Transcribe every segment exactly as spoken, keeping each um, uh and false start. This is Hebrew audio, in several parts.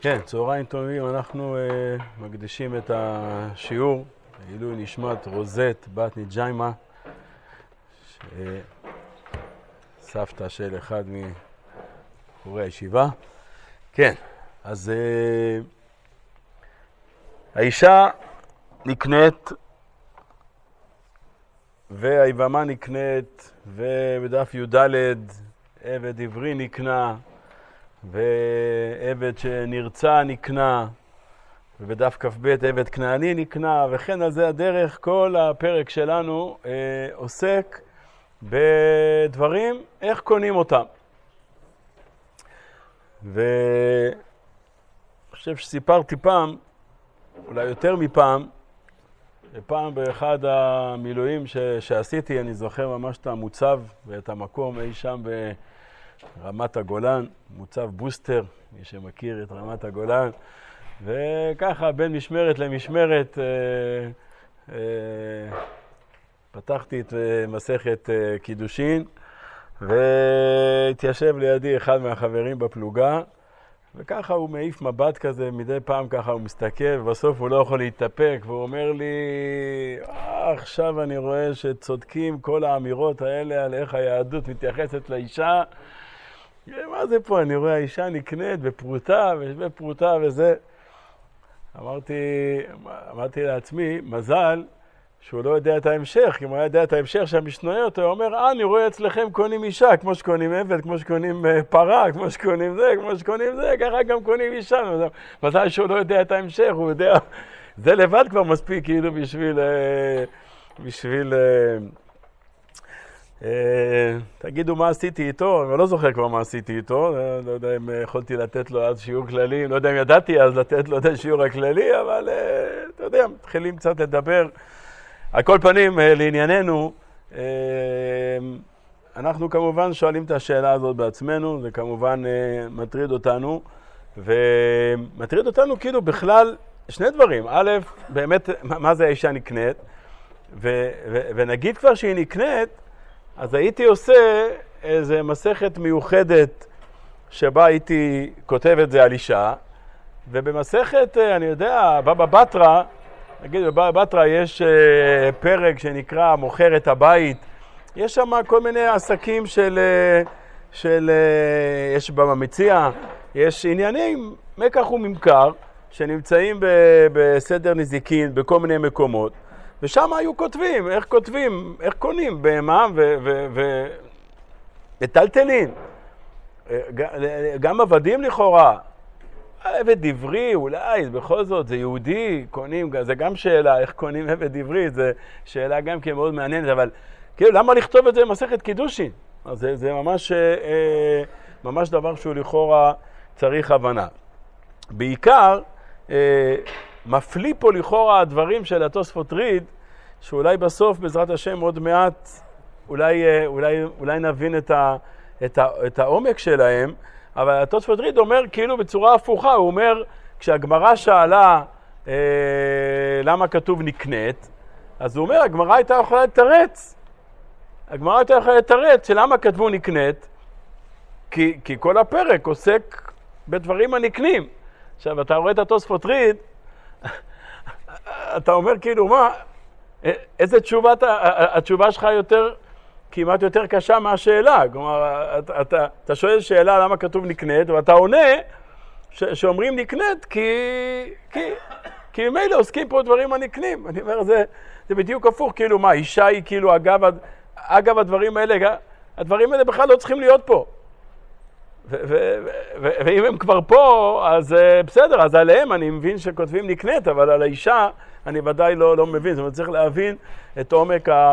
כן, צהריים טובים, אנחנו uh, מקדישים את השיעור לעילוי נשמת רוזט בת ניג'יימה, סבתא של אחד מבחורי הישיבה. כן, אז uh, האישה נקנית והיבמה נקנית, ובדף י"ד עבד עברי נקנה, ועבד שנרצה נקנה, ובדף כ"ב עבד כנעני נקנה, וכן על זה הדרך. כל הפרק שלנו אה, עוסק בדברים, איך קונים אותם. ואני חושב שסיפרתי פעם, אולי יותר מפעם, פעם באחד המילואים ש- שעשיתי, אני זוכר ממש את המוצב ואת המקום אי שם ברמת הגולן, מוצב בוסטר, מי שמכיר את רמת הגולן, וככה בין משמרת למשמרת אה, אה, פתחתי את אה, מסכת אה, קידושין, והתיישב לידי אחד מהחברים בפלוגה, וככה הוא מעיף מבט כזה, מדי פעם ככה הוא מסתכל, ובסוף הוא לא יכול להתאפק, והוא אומר לי, אה, עכשיו אני רואה שצודקים כל האמירות האלה על איך היהדות מתייחסת לאישה. מה זה פה? אני רואה האישה נקנית בפרוטה, ובפרוטה וזה. אמרתי, אמרתי לעצמי, מזל שהוא לא יודע את ההמשך, כי אם הוא יודע את ההמשך שהמשניות, הוא אומר, אה, אני רואה אצלכם קונים אישה, כמו שקונים עבד, כמו שקונים פרה, כמו שקונים זה, כמו שקונים זה, ככה גם קונים אישה. מזל שהוא לא יודע את ההמשך, הוא יודע, זה לבד כבר מספיק, כאילו בשביל, בשביל, תגידו מה עשיתי איתו, אני לא זוכר כבר מה עשיתי איתו, לא יודע אם יכולתי לתת לו אז שיעור כללי, לא יודע אם ידעתי אז לתת לו את השיעור הכללי, אבל אתה יודע, מתחילים קצת לדבר. על כל פנים, לענייננו, אנחנו כמובן שואלים את השאלה הזאת בעצמנו, זה כמובן מטריד אותנו, ומטריד אותנו כאילו בכלל שני דברים. א', באמת, מה זה האישה נקנית? ו- ו- ונגיד כבר שהיא נקנית, אז הייתי עושה איזו מסכת מיוחדת שבה הייתי כותב את זה על אישה, ובמסכת, אני יודע, בבא בתרא, נגיד, בבבא בתרא יש uh, פרק שנקרא מוכר את הבית. יש שם כל מיני עסקים של, uh, של uh, יש במציע, יש עניינים, מקח וממכר, שנמצאים ב, בסדר נזיקין, בכל מיני מקומות. ושם היו כותבים, איך כותבים, איך קונים בהמה וטלטלים. גם עבדים לכאורה. עבד עברי, אולי, בכל זאת, זה יהודי, קונים, זה גם שאלה, איך קונים עבד עברי, זה שאלה גם כן מאוד מעניינת, אבל כאילו, למה לכתוב את זה במסכת קידושין? אז זה, זה ממש, אה, ממש דבר שהוא לכאורה צריך הבנה. בעיקר, אה, מפליא פה לכאורה הדברים של התוספות ריד, שאולי בסוף, בעזרת השם, עוד מעט, אולי, אולי, אולי נבין את, ה, את, ה, את העומק שלהם, אבל התוספות ריד אומר כאילו בצורה הפוכה, הוא אומר, כשהגמרא שאלה אה, למה כתוב נקנית, אז הוא אומר, הגמרא הייתה יכולה לתרץ. הגמרא הייתה יכולה לתרץ שלמה כתבו נקנית, כי, כי כל הפרק עוסק בדברים הנקנים. עכשיו, אתה רואה את התוספות ריד, אתה אומר כאילו, מה, איזה תשובה, התשובה שלך יותר, כמעט יותר קשה מהשאלה. כלומר, אתה, אתה, אתה שואל שאלה למה כתוב נקנית, ואתה עונה ש, שאומרים נקנית כי, כי, כי ממילא עוסקים פה דברים הנקנים. אני אומר, זה, זה בדיוק הפוך, כאילו מה, אישה היא כאילו, אגב, אגב הדברים האלה, הדברים האלה בכלל לא צריכים להיות פה. ו- ו- ו- ואם הם כבר פה, אז בסדר, אז עליהם אני מבין שכותבים נקנית, אבל על האישה אני ודאי לא, לא מבין. זאת אומרת, צריך להבין את עומק, ה-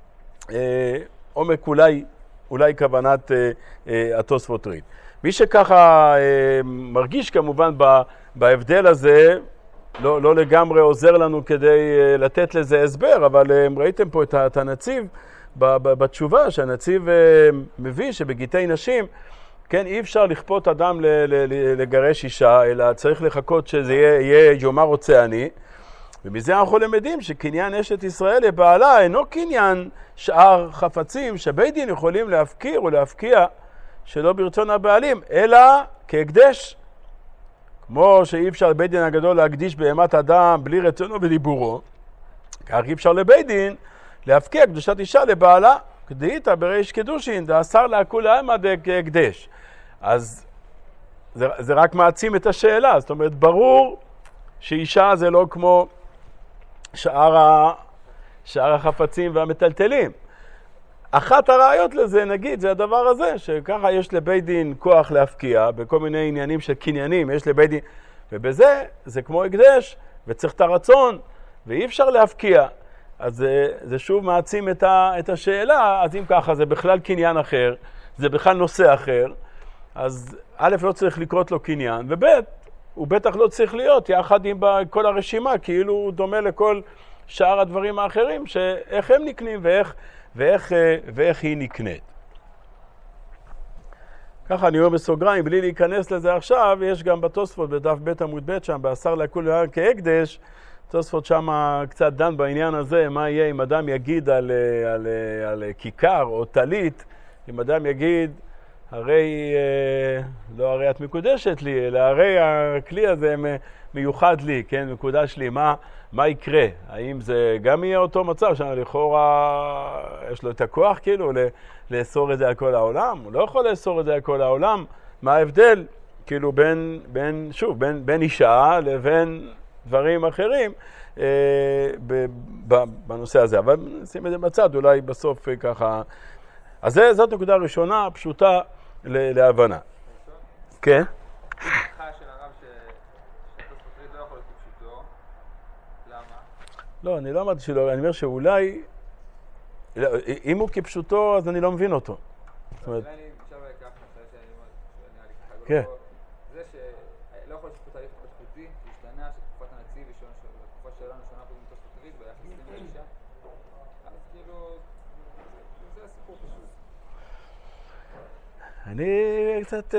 עומק אולי, אולי כוונת התוספות ריד. מי שככה מרגיש כמובן בהבדל הזה, לא, לא לגמרי עוזר לנו כדי לתת לזה הסבר, אבל ראיתם פה את הנציב בתשובה, שהנציב מביא שבגיטי נשים, כן, אי אפשר לכפות אדם לגרש אישה, אלא צריך לחכות שזה יהיה, יהיה יאמר רוצה אני. ומזה אנחנו למדים שקניין אשת ישראל לבעלה אינו קניין שאר חפצים שבית דין יכולים להפקיר או להפקיע שלא ברצון הבעלים, אלא כהקדש. כמו שאי אפשר לבית דין הגדול להקדיש בהמת אדם בלי רצונו ודיבורו, כך אי אפשר לבית דין להפקיע קדושת אישה לבעלה, כדאיתא בריש קידושין, דאסר לכולי עלמא דהקדש. אז זה, זה רק מעצים את השאלה, זאת אומרת, ברור שאישה זה לא כמו שאר, ה, שאר החפצים והמטלטלים. אחת הראיות לזה, נגיד, זה הדבר הזה, שככה יש לבית דין כוח להפקיע, בכל מיני עניינים של קניינים, יש לבית דין, ובזה זה כמו הקדש, וצריך את הרצון, ואי אפשר להפקיע. אז זה, זה שוב מעצים את, ה, את השאלה, אז אם ככה זה בכלל קניין אחר, זה בכלל נושא אחר, אז א' לא צריך לקרות לו קניין, וב' הוא בטח לא צריך להיות יחד עם כל הרשימה, כאילו הוא דומה לכל שאר הדברים האחרים, שאיך הם נקנים ואיך, ואיך, ואיך היא נקנית. ככה אני אומר בסוגריים, בלי להיכנס לזה עכשיו, יש גם בתוספות בדף ב' עמוד ב' שם, באסר לכולי עלמא כהקדש, תוספות שם קצת דן בעניין הזה, מה יהיה אם אדם יגיד על, על, על, על כיכר או טלית, אם אדם יגיד, הרי, לא הרי את מקודשת לי, אלא הרי הכלי הזה מיוחד לי, כן, מקודש לי, מה, מה יקרה? האם זה גם יהיה אותו מצב, שלכאורה יש לו את הכוח כאילו לאסור את זה על כל העולם? הוא לא יכול לאסור את זה על כל העולם. מה ההבדל? כאילו בין, בין, שוב, בין, בין אישה לבין דברים אחרים אה, ב, ב, בנושא הזה. אבל נשים את זה בצד, אולי בסוף ככה. אז זה, זאת נקודה ראשונה, פשוטה ל, להבנה. כן? לא, אני לא אמרתי שלא, אני אומר שאולי, אם הוא כפשוטו, אז אני לא מבין אותו. אולי אני עכשיו אקח מצא שאני אומר, כן. זה שלא יכול להיות שפה תהליך התפתחותי, להשתנה שתקופת הנציב היא תקופה שלנו שונה פה מתוך תותרית, ביחס לאישה. אז כאילו, זה הסיפור פשוט. אני קצת...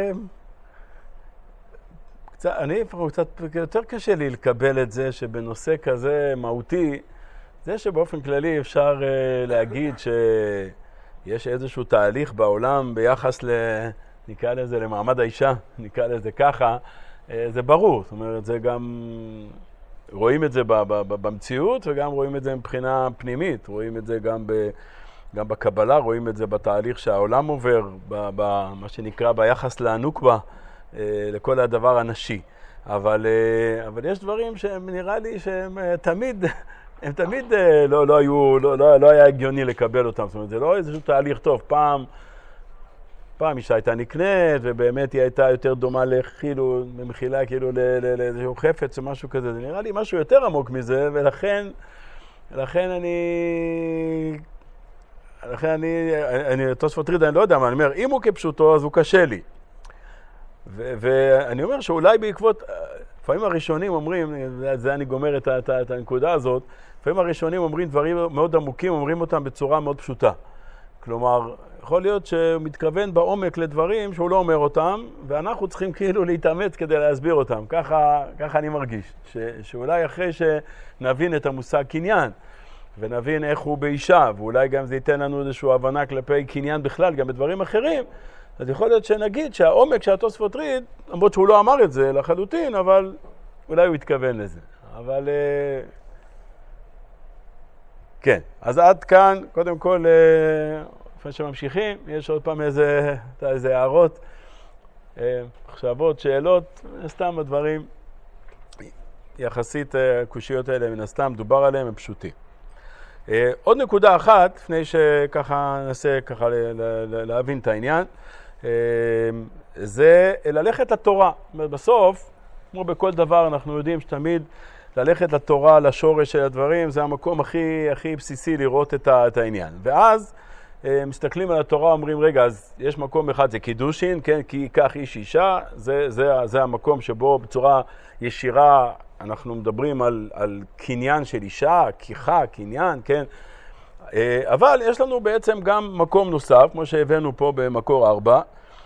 קצת, אני קצת יותר קשה לי לקבל את זה שבנושא כזה מהותי, זה שבאופן כללי אפשר uh, להגיד שיש איזשהו תהליך בעולם ביחס ל... נקרא לזה למעמד האישה, נקרא לזה ככה, uh, זה ברור. זאת אומרת, זה גם... רואים את זה ב- ב- ב- במציאות וגם רואים את זה מבחינה פנימית. רואים את זה גם, ב- גם בקבלה, רואים את זה בתהליך שהעולם עובר, במה שנקרא ביחס לנוקבה, לכל הדבר הנשי. אבל, אבל יש דברים שהם נראה לי שהם תמיד, הם תמיד לא, לא היו, לא, לא, לא היה הגיוני לקבל אותם. זאת אומרת, זה לא איזשהו תהליך טוב. פעם, פעם אישה הייתה נקנית, ובאמת היא הייתה יותר דומה לחילו, במחילה כאילו לאיזשהו חפץ או משהו כזה. זה נראה לי משהו יותר עמוק מזה, ולכן, לכן אני, לכן אני, אני, תוספות ריד, אני לא יודע מה, אני אומר, אם הוא כפשוטו, אז הוא קשה לי. ואני אומר שאולי בעקבות, לפעמים הראשונים אומרים, זה אני גומר את, את, את הנקודה הזאת, לפעמים הראשונים אומרים דברים מאוד עמוקים, אומרים אותם בצורה מאוד פשוטה. כלומר, יכול להיות שהוא מתכוון בעומק לדברים שהוא לא אומר אותם, ואנחנו צריכים כאילו להתאמץ כדי להסביר אותם. ככה, ככה אני מרגיש. ש, שאולי אחרי שנבין את המושג קניין, ונבין איך הוא באישה, ואולי גם זה ייתן לנו איזושהי הבנה כלפי קניין בכלל, גם בדברים אחרים, אז יכול להיות שנגיד שהעומק של התוספות ריד, למרות שהוא לא אמר את זה לחלוטין, אבל אולי הוא התכוון לזה. אבל כן, אז עד כאן, קודם כל, לפני שממשיכים, יש עוד פעם איזה, איזה הערות, מחשבות, שאלות, מן הסתם הדברים, יחסית הקושיות האלה, מן הסתם, דובר עליהם, הם פשוטים. עוד נקודה אחת, לפני שככה ננסה ככה להבין את העניין, זה ללכת לתורה. בסוף, כמו בכל דבר, אנחנו יודעים שתמיד ללכת לתורה, לשורש של הדברים, זה המקום הכי, הכי בסיסי לראות את, ה, את העניין. ואז מסתכלים על התורה, אומרים, רגע, אז יש מקום אחד, זה קידושין, כן, כי כך איש אישה, זה, זה, זה המקום שבו בצורה ישירה אנחנו מדברים על, על קניין של אישה, כיחה, קניין, כן. אבל יש לנו בעצם גם מקום נוסף, כמו שהבאנו פה במקור ארבע,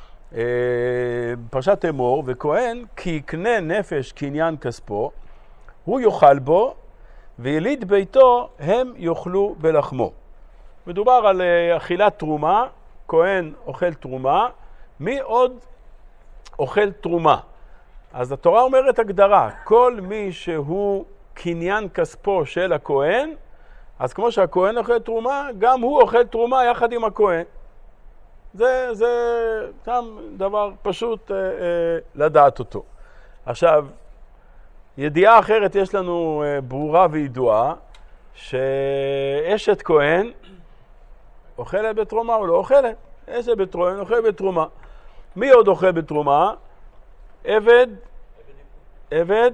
פרשת אמור, וכהן כי יקנה נפש קניין כספו, הוא יאכל בו, ויליד ביתו הם יאכלו בלחמו. מדובר על אכילת תרומה, כהן אוכל תרומה, מי עוד אוכל תרומה? אז התורה אומרת הגדרה, כל מי שהוא קניין כספו של הכהן, אז כמו שהכהן אוכל תרומה, גם הוא אוכל תרומה יחד עם הכהן. זה, זה גם דבר פשוט אה, אה, לדעת אותו. עכשיו, ידיעה אחרת יש לנו אה, ברורה וידועה, שאשת כהן אוכלת בתרומה או לא אוכלת. אשת בתרומה אוכל בתרומה. מי עוד אוכל בתרומה? עבד, עבד,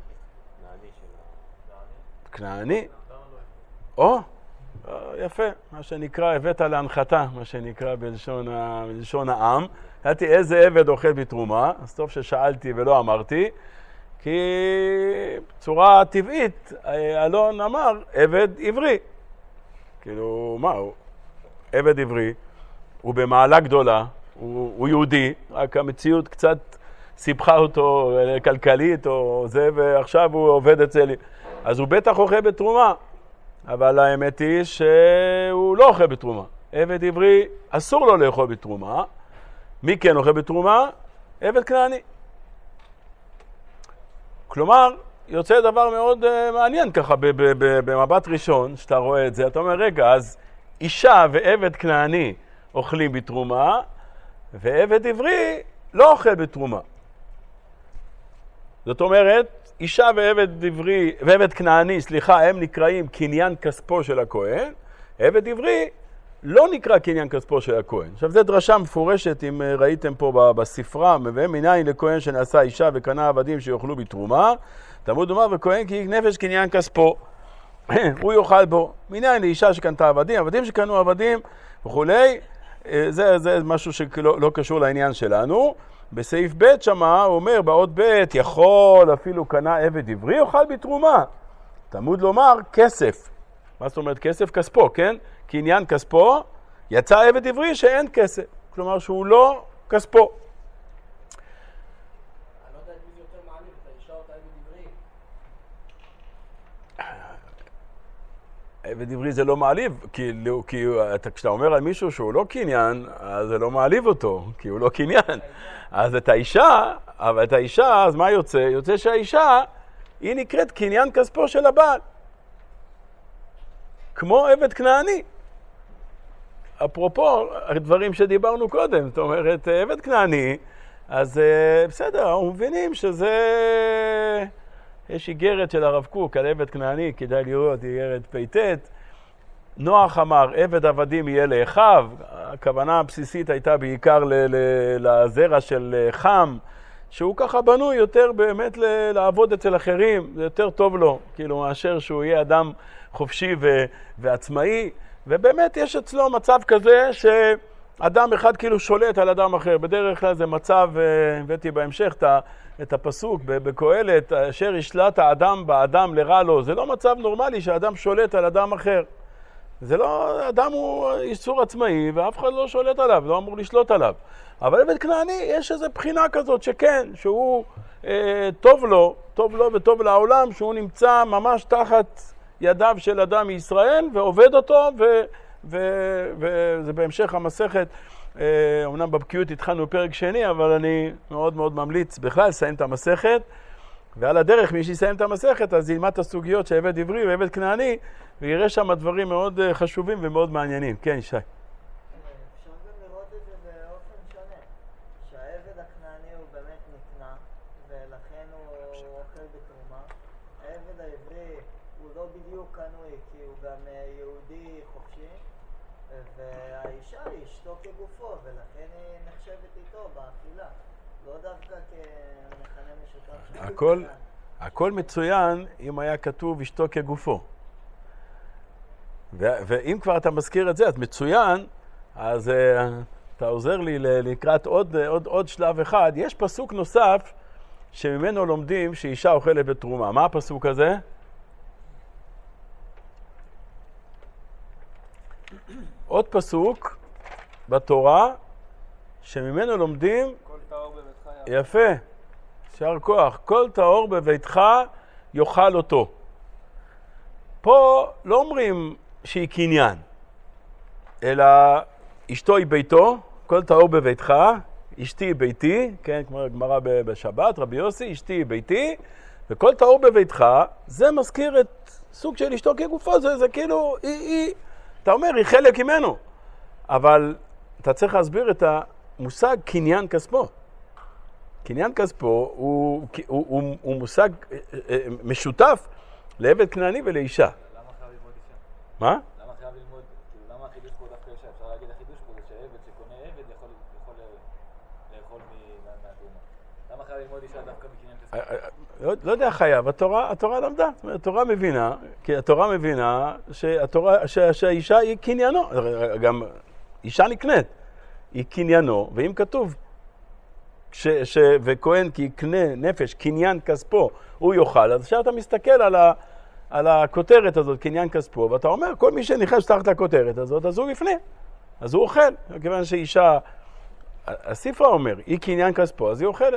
כנעני. או, יפה, מה שנקרא, הבאת להנחתה, מה שנקרא בלשון, בלשון העם. ידעתי איזה עבד אוכל בתרומה, אז טוב ששאלתי ולא אמרתי, כי בצורה טבעית, אלון אמר, עבד עברי. כאילו, מה הוא? עבד עברי, הוא במעלה גדולה, הוא, הוא יהודי, רק המציאות קצת סיפחה אותו כלכלית או זה, ועכשיו הוא עובד אצל... אז הוא בטח אוכל בתרומה, אבל האמת היא שהוא לא אוכל בתרומה. עבד עברי אסור לו לאכול בתרומה. מי כן אוכל בתרומה? עבד כנעני. כלומר, יוצא דבר מאוד uh, מעניין ככה, במבט ראשון, שאתה רואה את זה, אתה אומר, רגע, אז אישה ועבד כנעני אוכלים בתרומה, ועבד עברי לא אוכל בתרומה. זאת אומרת, אישה ועבד עברי, ועבד כנעני, סליחה, הם נקראים קניין כספו של הכהן, עבד עברי לא נקרא קניין כספו של הכהן. עכשיו, זו דרשה מפורשת, אם ראיתם פה בספרה, מבהם מניין לכהן שנעשה אישה וקנה עבדים שיאכלו בתרומה, תלמוד לומר, וכהן כי נפש קניין כספו, הוא יאכל בו. מניין לאישה שקנתה עבדים, עבדים שקנו עבדים וכולי, זה, זה משהו שלא לא קשור לעניין שלנו. בסעיף ב' שמה, הוא אומר, באות ב', יכול אפילו קנה עבד עברי, יאכל בתרומה. תלמוד לומר, כסף. מה זאת אומרת כסף? כספו, כן? קניין כספו, יצא עבד עברי שאין כסף. כלומר שהוא לא כספו. אני לא יודע מי זה יותר מעליב, את האישה או את העבד עברי? עבד עברי זה לא מעליב, כי, כי כשאתה אומר על מישהו שהוא לא קניין, אז זה לא מעליב אותו, כי הוא לא קניין. אז את האישה, אבל את האישה, אז מה יוצא? יוצא שהאישה, היא נקראת קניין כספו של הבעל. כמו עבד כנעני. אפרופו, הדברים שדיברנו קודם, זאת אומרת, עבד כנעני, אז בסדר, אנחנו מבינים שזה... יש איגרת של הרב קוק על עבד כנעני, כדאי לראות, איגרת פייטט. נוח אמר, עבד עבדים יהיה לאחיו, הכוונה הבסיסית הייתה בעיקר ל- ל- לזרע של חם, שהוא ככה בנוי יותר באמת ל- לעבוד אצל אחרים, זה יותר טוב לו, כאילו מאשר שהוא יהיה אדם חופשי ו- ועצמאי, ובאמת יש אצלו מצב כזה שאדם אחד כאילו שולט על אדם אחר, בדרך כלל זה מצב, הבאתי בהמשך את ה... את הפסוק בקהלת, אשר ישלט האדם באדם לרע לו, זה לא מצב נורמלי שאדם שולט על אדם אחר. זה לא, אדם הוא איסור עצמאי ואף אחד לא שולט עליו, לא אמור לשלוט עליו. אבל עבד כנעני יש איזו בחינה כזאת שכן, שהוא אה, טוב לו, טוב לו וטוב לעולם, שהוא נמצא ממש תחת ידיו של אדם מישראל ועובד אותו, ו, ו, וזה בהמשך המסכת. אומנם בבקיאות התחלנו פרק שני, אבל אני מאוד מאוד ממליץ בכלל לסיים את המסכת, ועל הדרך מי שיסיים את המסכת אז ילמד את הסוגיות של עבד עברי ועבד כנעני, ויראה שם דברים מאוד חשובים ומאוד מעניינים. כן, ישי. אפשר גם לראות את זה באופן שונה, שהעבד הכנעני הוא באמת נקנה, ולכן הוא אוכל בתרומה. העבד העברי הוא לא בדיוק קנוי, כי הוא גם יהודי חופשי, והאישה היא אשתו כגופו, ולכן היא נחשבת איתו באכילה, לא דווקא כמכנה משותף. הכל, הכל מצוין אם היה כתוב אשתו כגופו. ו- ואם כבר אתה מזכיר את זה, אז מצוין, אז uh, אתה עוזר לי לקראת עוד, עוד, עוד שלב אחד. יש פסוק נוסף שממנו לומדים שאישה אוכלת בתרומה. מה הפסוק הזה? עוד פסוק בתורה שממנו לומדים, כל טהור בביתך יאכל. יפה, שער כוח, כל טהור בביתך יאכל אותו. פה לא אומרים שהיא קניין, אלא אשתו היא ביתו, כל טהור בביתך אשתי ביתי, כן, כמו גמרא בשבת, רבי יוסי, אשתי ביתי, וכל טהור בביתך, זה מזכיר את סוג של אשתו כגופו, זה, זה כאילו, היא, היא, אתה אומר, היא חלק ממנו. אבל אתה צריך להסביר את המושג קניין כספו. קניין כספו הוא, הוא, הוא, הוא מושג משותף לעבד כנעני ולאישה. למה חייב ללמוד אישה? מה? למה חייב ללמוד, כאילו, למה החידוש פה דווקא אישה? אפשר להגיד החידוש פה זה שעבד שקונה עבד יכול יכול לאכול מהתרומה. למה חייב ללמוד אישה דווקא מקניין כספו? לא, לא יודע חייב, התורה, התורה למדה, זאת אומרת, התורה מבינה, כי התורה מבינה שהתורה, שה, שהאישה היא קניינו, גם אישה נקנית, היא קניינו, ואם כתוב, ש, ש, וכהן כי יקנה נפש, קניין כספו, הוא יאכל, אז שאתה מסתכל על, ה, על הכותרת הזאת, קניין כספו, ואתה אומר, כל מי שנכנס תחת הכותרת הזאת, אז הוא יפנה, אז הוא אוכל, כיוון שאישה, הספר אומר, היא קניין כספו, אז היא אוכלת.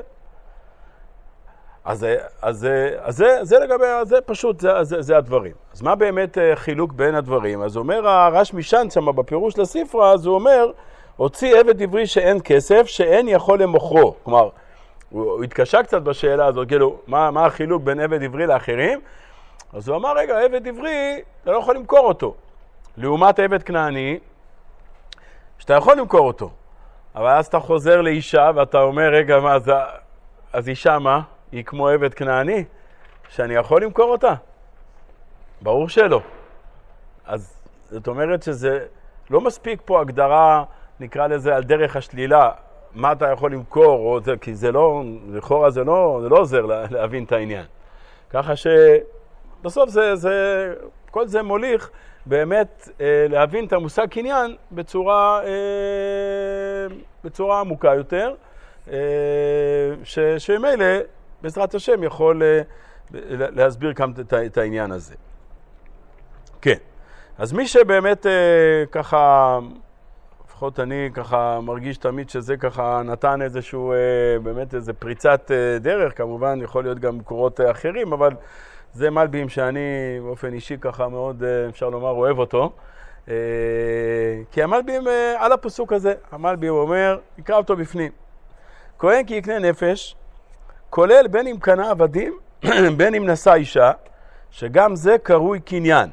אז, אז, אז זה, זה לגבי, זה פשוט, זה, זה, זה הדברים. אז מה באמת חילוק בין הדברים? אז אומר הרש משען שם בפירוש לספרה, אז הוא אומר, הוציא עבד עברי שאין כסף, שאין יכול למוכרו. כלומר, הוא, הוא התקשה קצת בשאלה הזאת, כאילו, מה, מה החילוק בין עבד עברי לאחרים? אז הוא אמר, רגע, עבד עברי, אתה לא יכול למכור אותו. לעומת עבד כנעני, שאתה יכול למכור אותו. אבל אז אתה חוזר לאישה, ואתה אומר, רגע, מה, אז, אז אישה מה? היא כמו עבד כנעני, שאני יכול למכור אותה? ברור שלא. אז זאת אומרת שזה לא מספיק פה הגדרה, נקרא לזה על דרך השלילה, מה אתה יכול למכור, או זה, כי זה לא, לכאורה זה לא, זה לא עוזר לה, להבין את העניין. ככה שבסוף זה, זה, כל זה מוליך באמת אה, להבין את המושג קניין בצורה, אה, בצורה עמוקה יותר, אה, ש, שמילא, בעזרת השם יכול להסביר כאן את העניין הזה. כן, אז מי שבאמת ככה, לפחות אני ככה מרגיש תמיד שזה ככה נתן איזשהו, באמת איזו פריצת דרך, כמובן יכול להיות גם מקורות אחרים, אבל זה מלבים שאני באופן אישי ככה מאוד, אפשר לומר, אוהב אותו. כי המלבים על הפסוק הזה, המלבים אומר, יקרא אותו בפנים. כהן כי יקנה נפש, כולל בין אם קנה עבדים, בין אם נשא אישה, שגם זה קרוי קניין.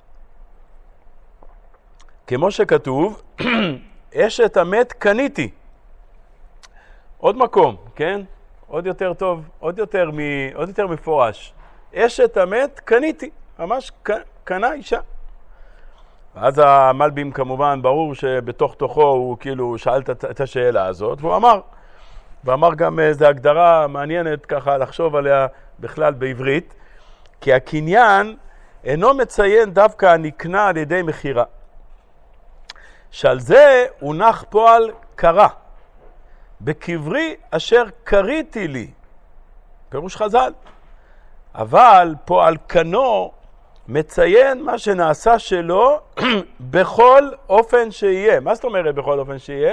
כמו שכתוב, אשת המת קניתי. עוד מקום, כן? עוד יותר טוב, עוד יותר, מ, עוד יותר מפורש. אשת המת קניתי, ממש קנה אישה. ואז המלבים כמובן, ברור שבתוך תוכו הוא כאילו שאל את השאלה הזאת, והוא אמר, ואמר גם איזו הגדרה מעניינת ככה לחשוב עליה בכלל בעברית, כי הקניין אינו מציין דווקא הנקנה על ידי מחירה. שעל זה הונח פועל קרה, בקברי אשר קריתי לי, פירוש חז"ל. אבל פועל קנו מציין מה שנעשה שלו בכל אופן שיהיה. מה זאת אומרת בכל אופן שיהיה?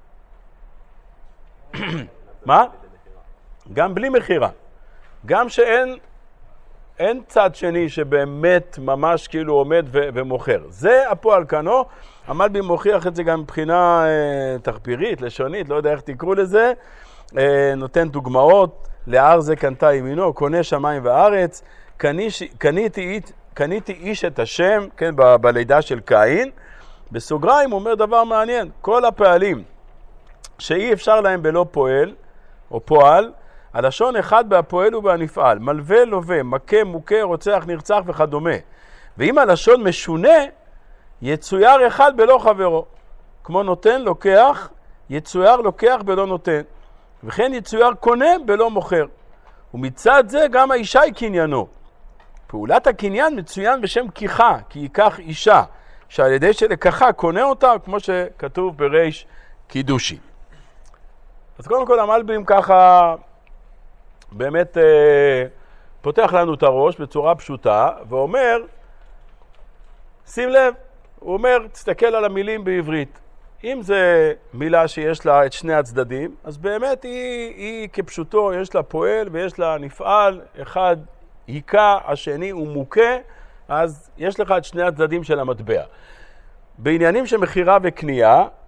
מה? גם בלי מחירה. גם שאין אין צד שני שבאמת ממש כאילו עומד ו- ומוכר. זה הפועל קנו. המלבים מוכיח את זה גם מבחינה אה, תחבירית, לשונית, לא יודע איך תקראו לזה. אה, נותן דוגמאות. לאר זה קנתה ימינו, קונה שמיים וארץ. קניש, קניתי, קניתי איש את השם, כן, ב- בלידה של קין. בסוגריים הוא אומר דבר מעניין. כל הפעלים שאי אפשר להם בלא פועל, או פועל, הלשון אחד בהפועל ובהנפעל, מלווה, לווה, מכה, מוכה, רוצח, נרצח וכדומה. ואם הלשון משונה, יצויר אחד בלא חברו. כמו נותן, לוקח, יצויר לוקח בלא נותן. וכן יצויר קונה בלא מוכר. ומצד זה גם האישה היא קניינו. פעולת הקניין מצוין בשם כיחה, כי ייקח אישה, שעל ידי שלקחה קונה אותה, כמו שכתוב בריש קידושי. אז קודם כל המלבים ככה באמת אה, פותח לנו את הראש בצורה פשוטה ואומר, שים לב, הוא אומר, תסתכל על המילים בעברית. אם זה מילה שיש לה את שני הצדדים, אז באמת היא, היא כפשוטו, יש לה פועל ויש לה נפעל, אחד היכה, השני הוא מוכה, אז יש לך את שני הצדדים של המטבע. בעניינים של מחירה וקנייה,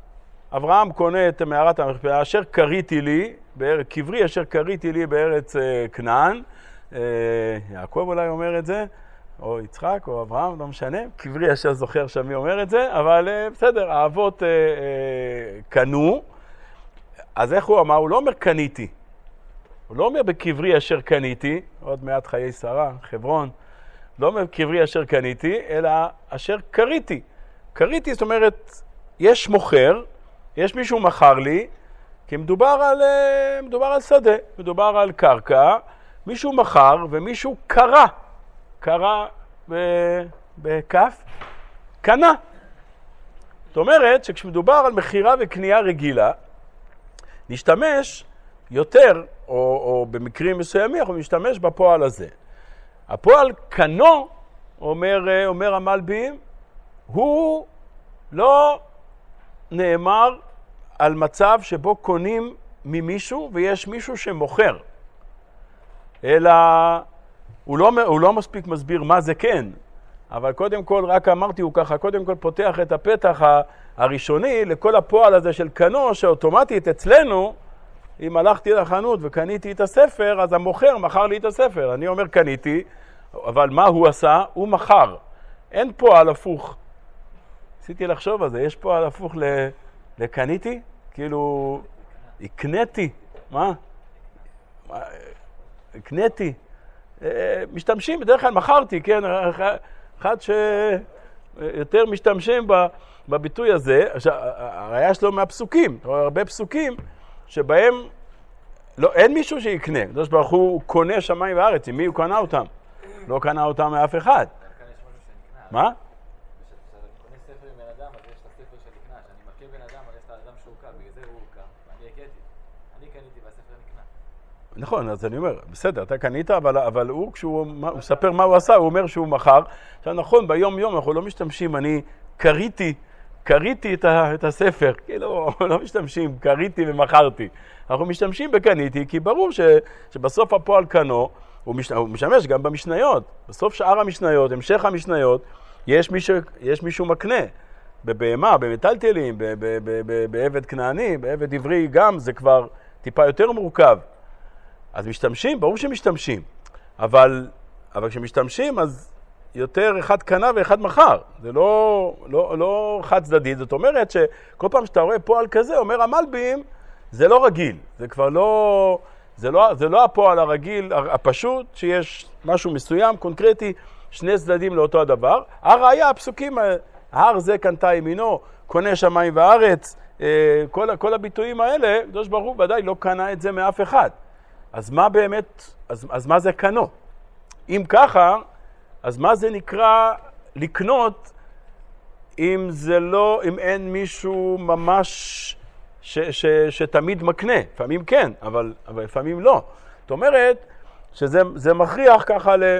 אברהם קונה את מערת המכפלה, אשר קריתי לי, קברי אשר קריתי לי בארץ כנען. יעקב אולי אומר את זה, או יצחק, או אברהם, לא משנה. קברי אשר זוכר שמי אומר את זה, אבל בסדר, האבות קנו. אז איך הוא אמר? הוא לא אומר קניתי. הוא לא אומר בקברי אשר קניתי, עוד מעט חיי שרה, חברון. לא אומר קברי אשר קניתי, אלא אשר קריתי. קריתי, זאת אומרת, יש מוכר, יש מישהו מכר לי, כי מדובר על, מדובר על שדה, מדובר על קרקע, מישהו מכר ומישהו קרא, קרא בכף, קנה. זאת אומרת שכשמדובר על מחירה וקנייה רגילה, נשתמש יותר, או, או במקרים מסוימים, אנחנו נשתמש בפועל הזה. הפועל קנו, אומר, אומר המלבים, הוא לא נאמר על מצב שבו קונים ממישהו ויש מישהו שמוכר. אלא הוא לא, הוא לא מספיק מסביר מה זה כן, אבל קודם כל, רק אמרתי, הוא ככה, קודם כל פותח את הפתח הראשוני לכל הפועל הזה של קנו, שאוטומטית אצלנו, אם הלכתי לחנות וקניתי את הספר, אז המוכר מכר לי את הספר. אני אומר קניתי, אבל מה הוא עשה? הוא מכר. אין פועל הפוך. ניסיתי לחשוב על זה, יש פועל הפוך לקניתי? כאילו, הקניתי. מה? הקניתי. משתמשים, בדרך כלל מכרתי, כן? אחד שיותר משתמשים בביטוי הזה, הרי יש לו מהפסוקים, או הרבה פסוקים, שבהם לא, אין מישהו שיקנה. הקדוש ברוך הוא קונה שמיים וארץ, עם מי הוא קנה אותם? לא קנה אותם מאף אחד. מה? כשאני קונה ספר עם בן אדם, אז יש את הספר שנקנה. כשאני מכה בן אדם, אז יש את האדם שהוקע, בגלל זה הוא הוקע, ואני הקעתי. אני קניתי והספר נקנה. נכון, אז אני אומר, בסדר, אתה קנית, אבל, אבל הוא, כשהוא הוא מספר מה הוא עשה, הוא אומר שהוא מכר. עכשיו נכון, ביום יום אנחנו לא משתמשים, אני קריתי, קריתי את, ה, את הספר, כאילו, לא משתמשים, קריתי ומכרתי. אנחנו משתמשים בקניתי, כי ברור ש, שבסוף הפועל קנו, הוא, מש, הוא משמש גם במשניות. בסוף שאר המשניות, המשך המשניות, יש מישהו, יש מישהו מקנה. בבהמה, במטלטלים, בעבד כנעני, בעבד עברי גם, זה כבר טיפה יותר מורכב. אז משתמשים, ברור שמשתמשים. אבל, אבל כשמשתמשים, אז יותר אחד קנה ואחד מחר. זה לא, לא, לא חד צדדי. זאת אומרת שכל פעם שאתה רואה פועל כזה, אומר המלבים, זה לא רגיל. זה כבר לא, זה לא, זה לא הפועל הרגיל, הפשוט, שיש משהו מסוים, קונקרטי, שני צדדים לאותו הדבר. הראיה, הפסוקים, ההר זה קנתה ימינו, קונה שמיים וארץ, כל, כל הביטויים האלה, קדוש ברוך הוא ודאי לא קנה את זה מאף אחד. אז מה באמת, אז, אז מה זה קנו? אם ככה, אז מה זה נקרא לקנות אם זה לא, אם אין מישהו ממש ש, ש, שתמיד מקנה? לפעמים כן, אבל, אבל לפעמים לא. זאת אומרת שזה זה מכריח ככה ל,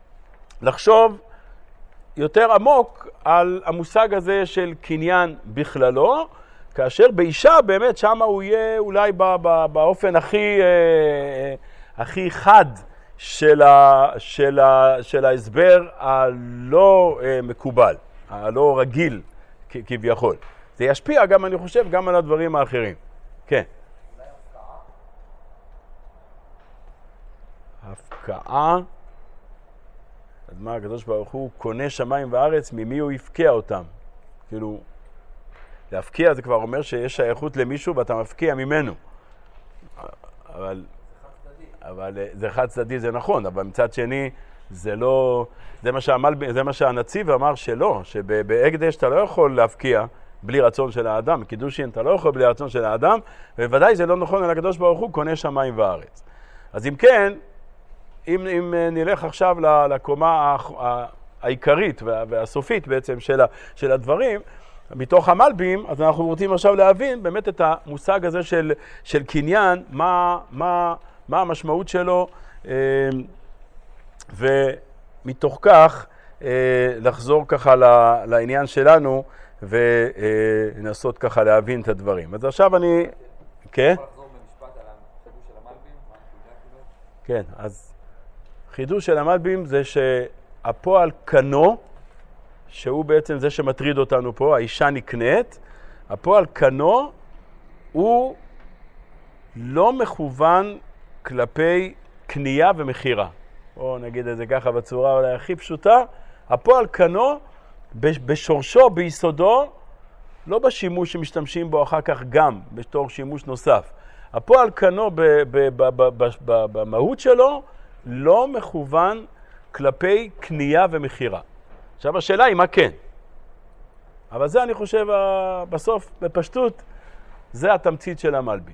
לחשוב יותר עמוק על המושג הזה של קניין בכללו, כאשר באישה באמת שמה הוא יהיה אולי בא, בא, באופן הכי, אה, הכי חד של, ה, של, ה, של ההסבר הלא אה, מקובל, הלא רגיל כ, כביכול. זה ישפיע גם, אני חושב, גם על הדברים האחרים. כן. אולי הפקעה? הפקעה? אז מה, הקדוש ברוך הוא קונה שמיים וארץ, ממי הוא יפקיע אותם? כאילו, להפקיע זה כבר אומר שיש שייכות למישהו ואתה מפקיע ממנו. אבל, אבל זה חד צדדי, זה נכון, אבל מצד שני, זה לא, זה מה שעמל, זה מה שהנציב אמר שלא, שבהקדש אתה לא יכול להפקיע בלי רצון של האדם, קידושין אתה לא יכול בלי רצון של האדם, ובוודאי זה לא נכון על הקדוש ברוך הוא, קונה שמיים וארץ. אז אם כן, אם, אם נלך עכשיו לקומה העיקרית והסופית בעצם של, של הדברים, מתוך המלבים, אז אנחנו רוצים עכשיו להבין באמת את המושג הזה של, של קניין, מה, מה, מה המשמעות שלו, ומתוך כך לחזור ככה לעניין שלנו ולנסות ככה להבין את הדברים. אז עכשיו אני... כן? לחזור במשפט על החידוש של המלבים? כן, אז חידוש של המלבים זה שהפועל קנו, שהוא בעצם זה שמטריד אותנו פה, האישה נקנית, הפועל קנו הוא לא מכוון כלפי קנייה ומחירה. או נגיד את זה ככה בצורה אולי הכי פשוטה, הפועל קנו בשורשו, ביסודו, לא בשימוש שמשתמשים בו אחר כך גם, בתור שימוש נוסף. הפועל קנו במהות שלו לא מכוון כלפי קנייה ומחירה. עכשיו השאלה היא מה כן. אבל זה אני חושב בסוף, בפשטות, זה התמצית של המלבי.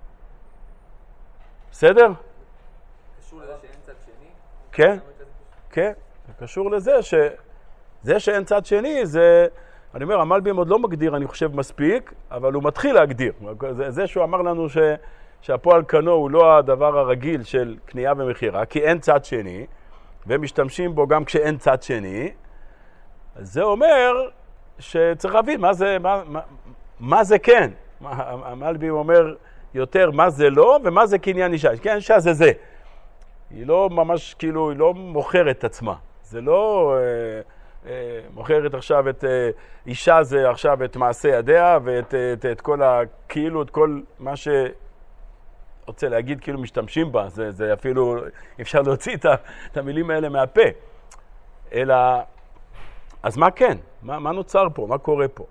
בסדר? קשור לזה שאין צד שני? כן, כן. זה קשור לזה ש... זה שאין צד שני, זה... אני אומר, המלבי עוד לא מגדיר, אני חושב, מספיק, אבל הוא מתחיל להגדיר. זה, זה שהוא אמר לנו ש... שהפועל קנו הוא לא הדבר הרגיל של קנייה ומחירה, כי אין צד שני, ומשתמשים בו גם כשאין צד שני. אז זה אומר שצריך להבין מה זה, מה, מה, מה זה כן. המלבי אומר יותר מה זה לא ומה זה קניין אישה. קניין אישה זה זה. היא לא ממש, כאילו, היא לא מוכרת את עצמה. זה לא אה, אה, מוכרת עכשיו את אה, אישה, זה עכשיו את מעשה ידיה ואת את, את כל ה... כאילו, את כל מה ש... רוצה להגיד כאילו משתמשים בה, זה, זה אפילו אפשר להוציא את, את המילים האלה מהפה. אלא, אז מה כן? מה, מה נוצר פה? מה קורה פה?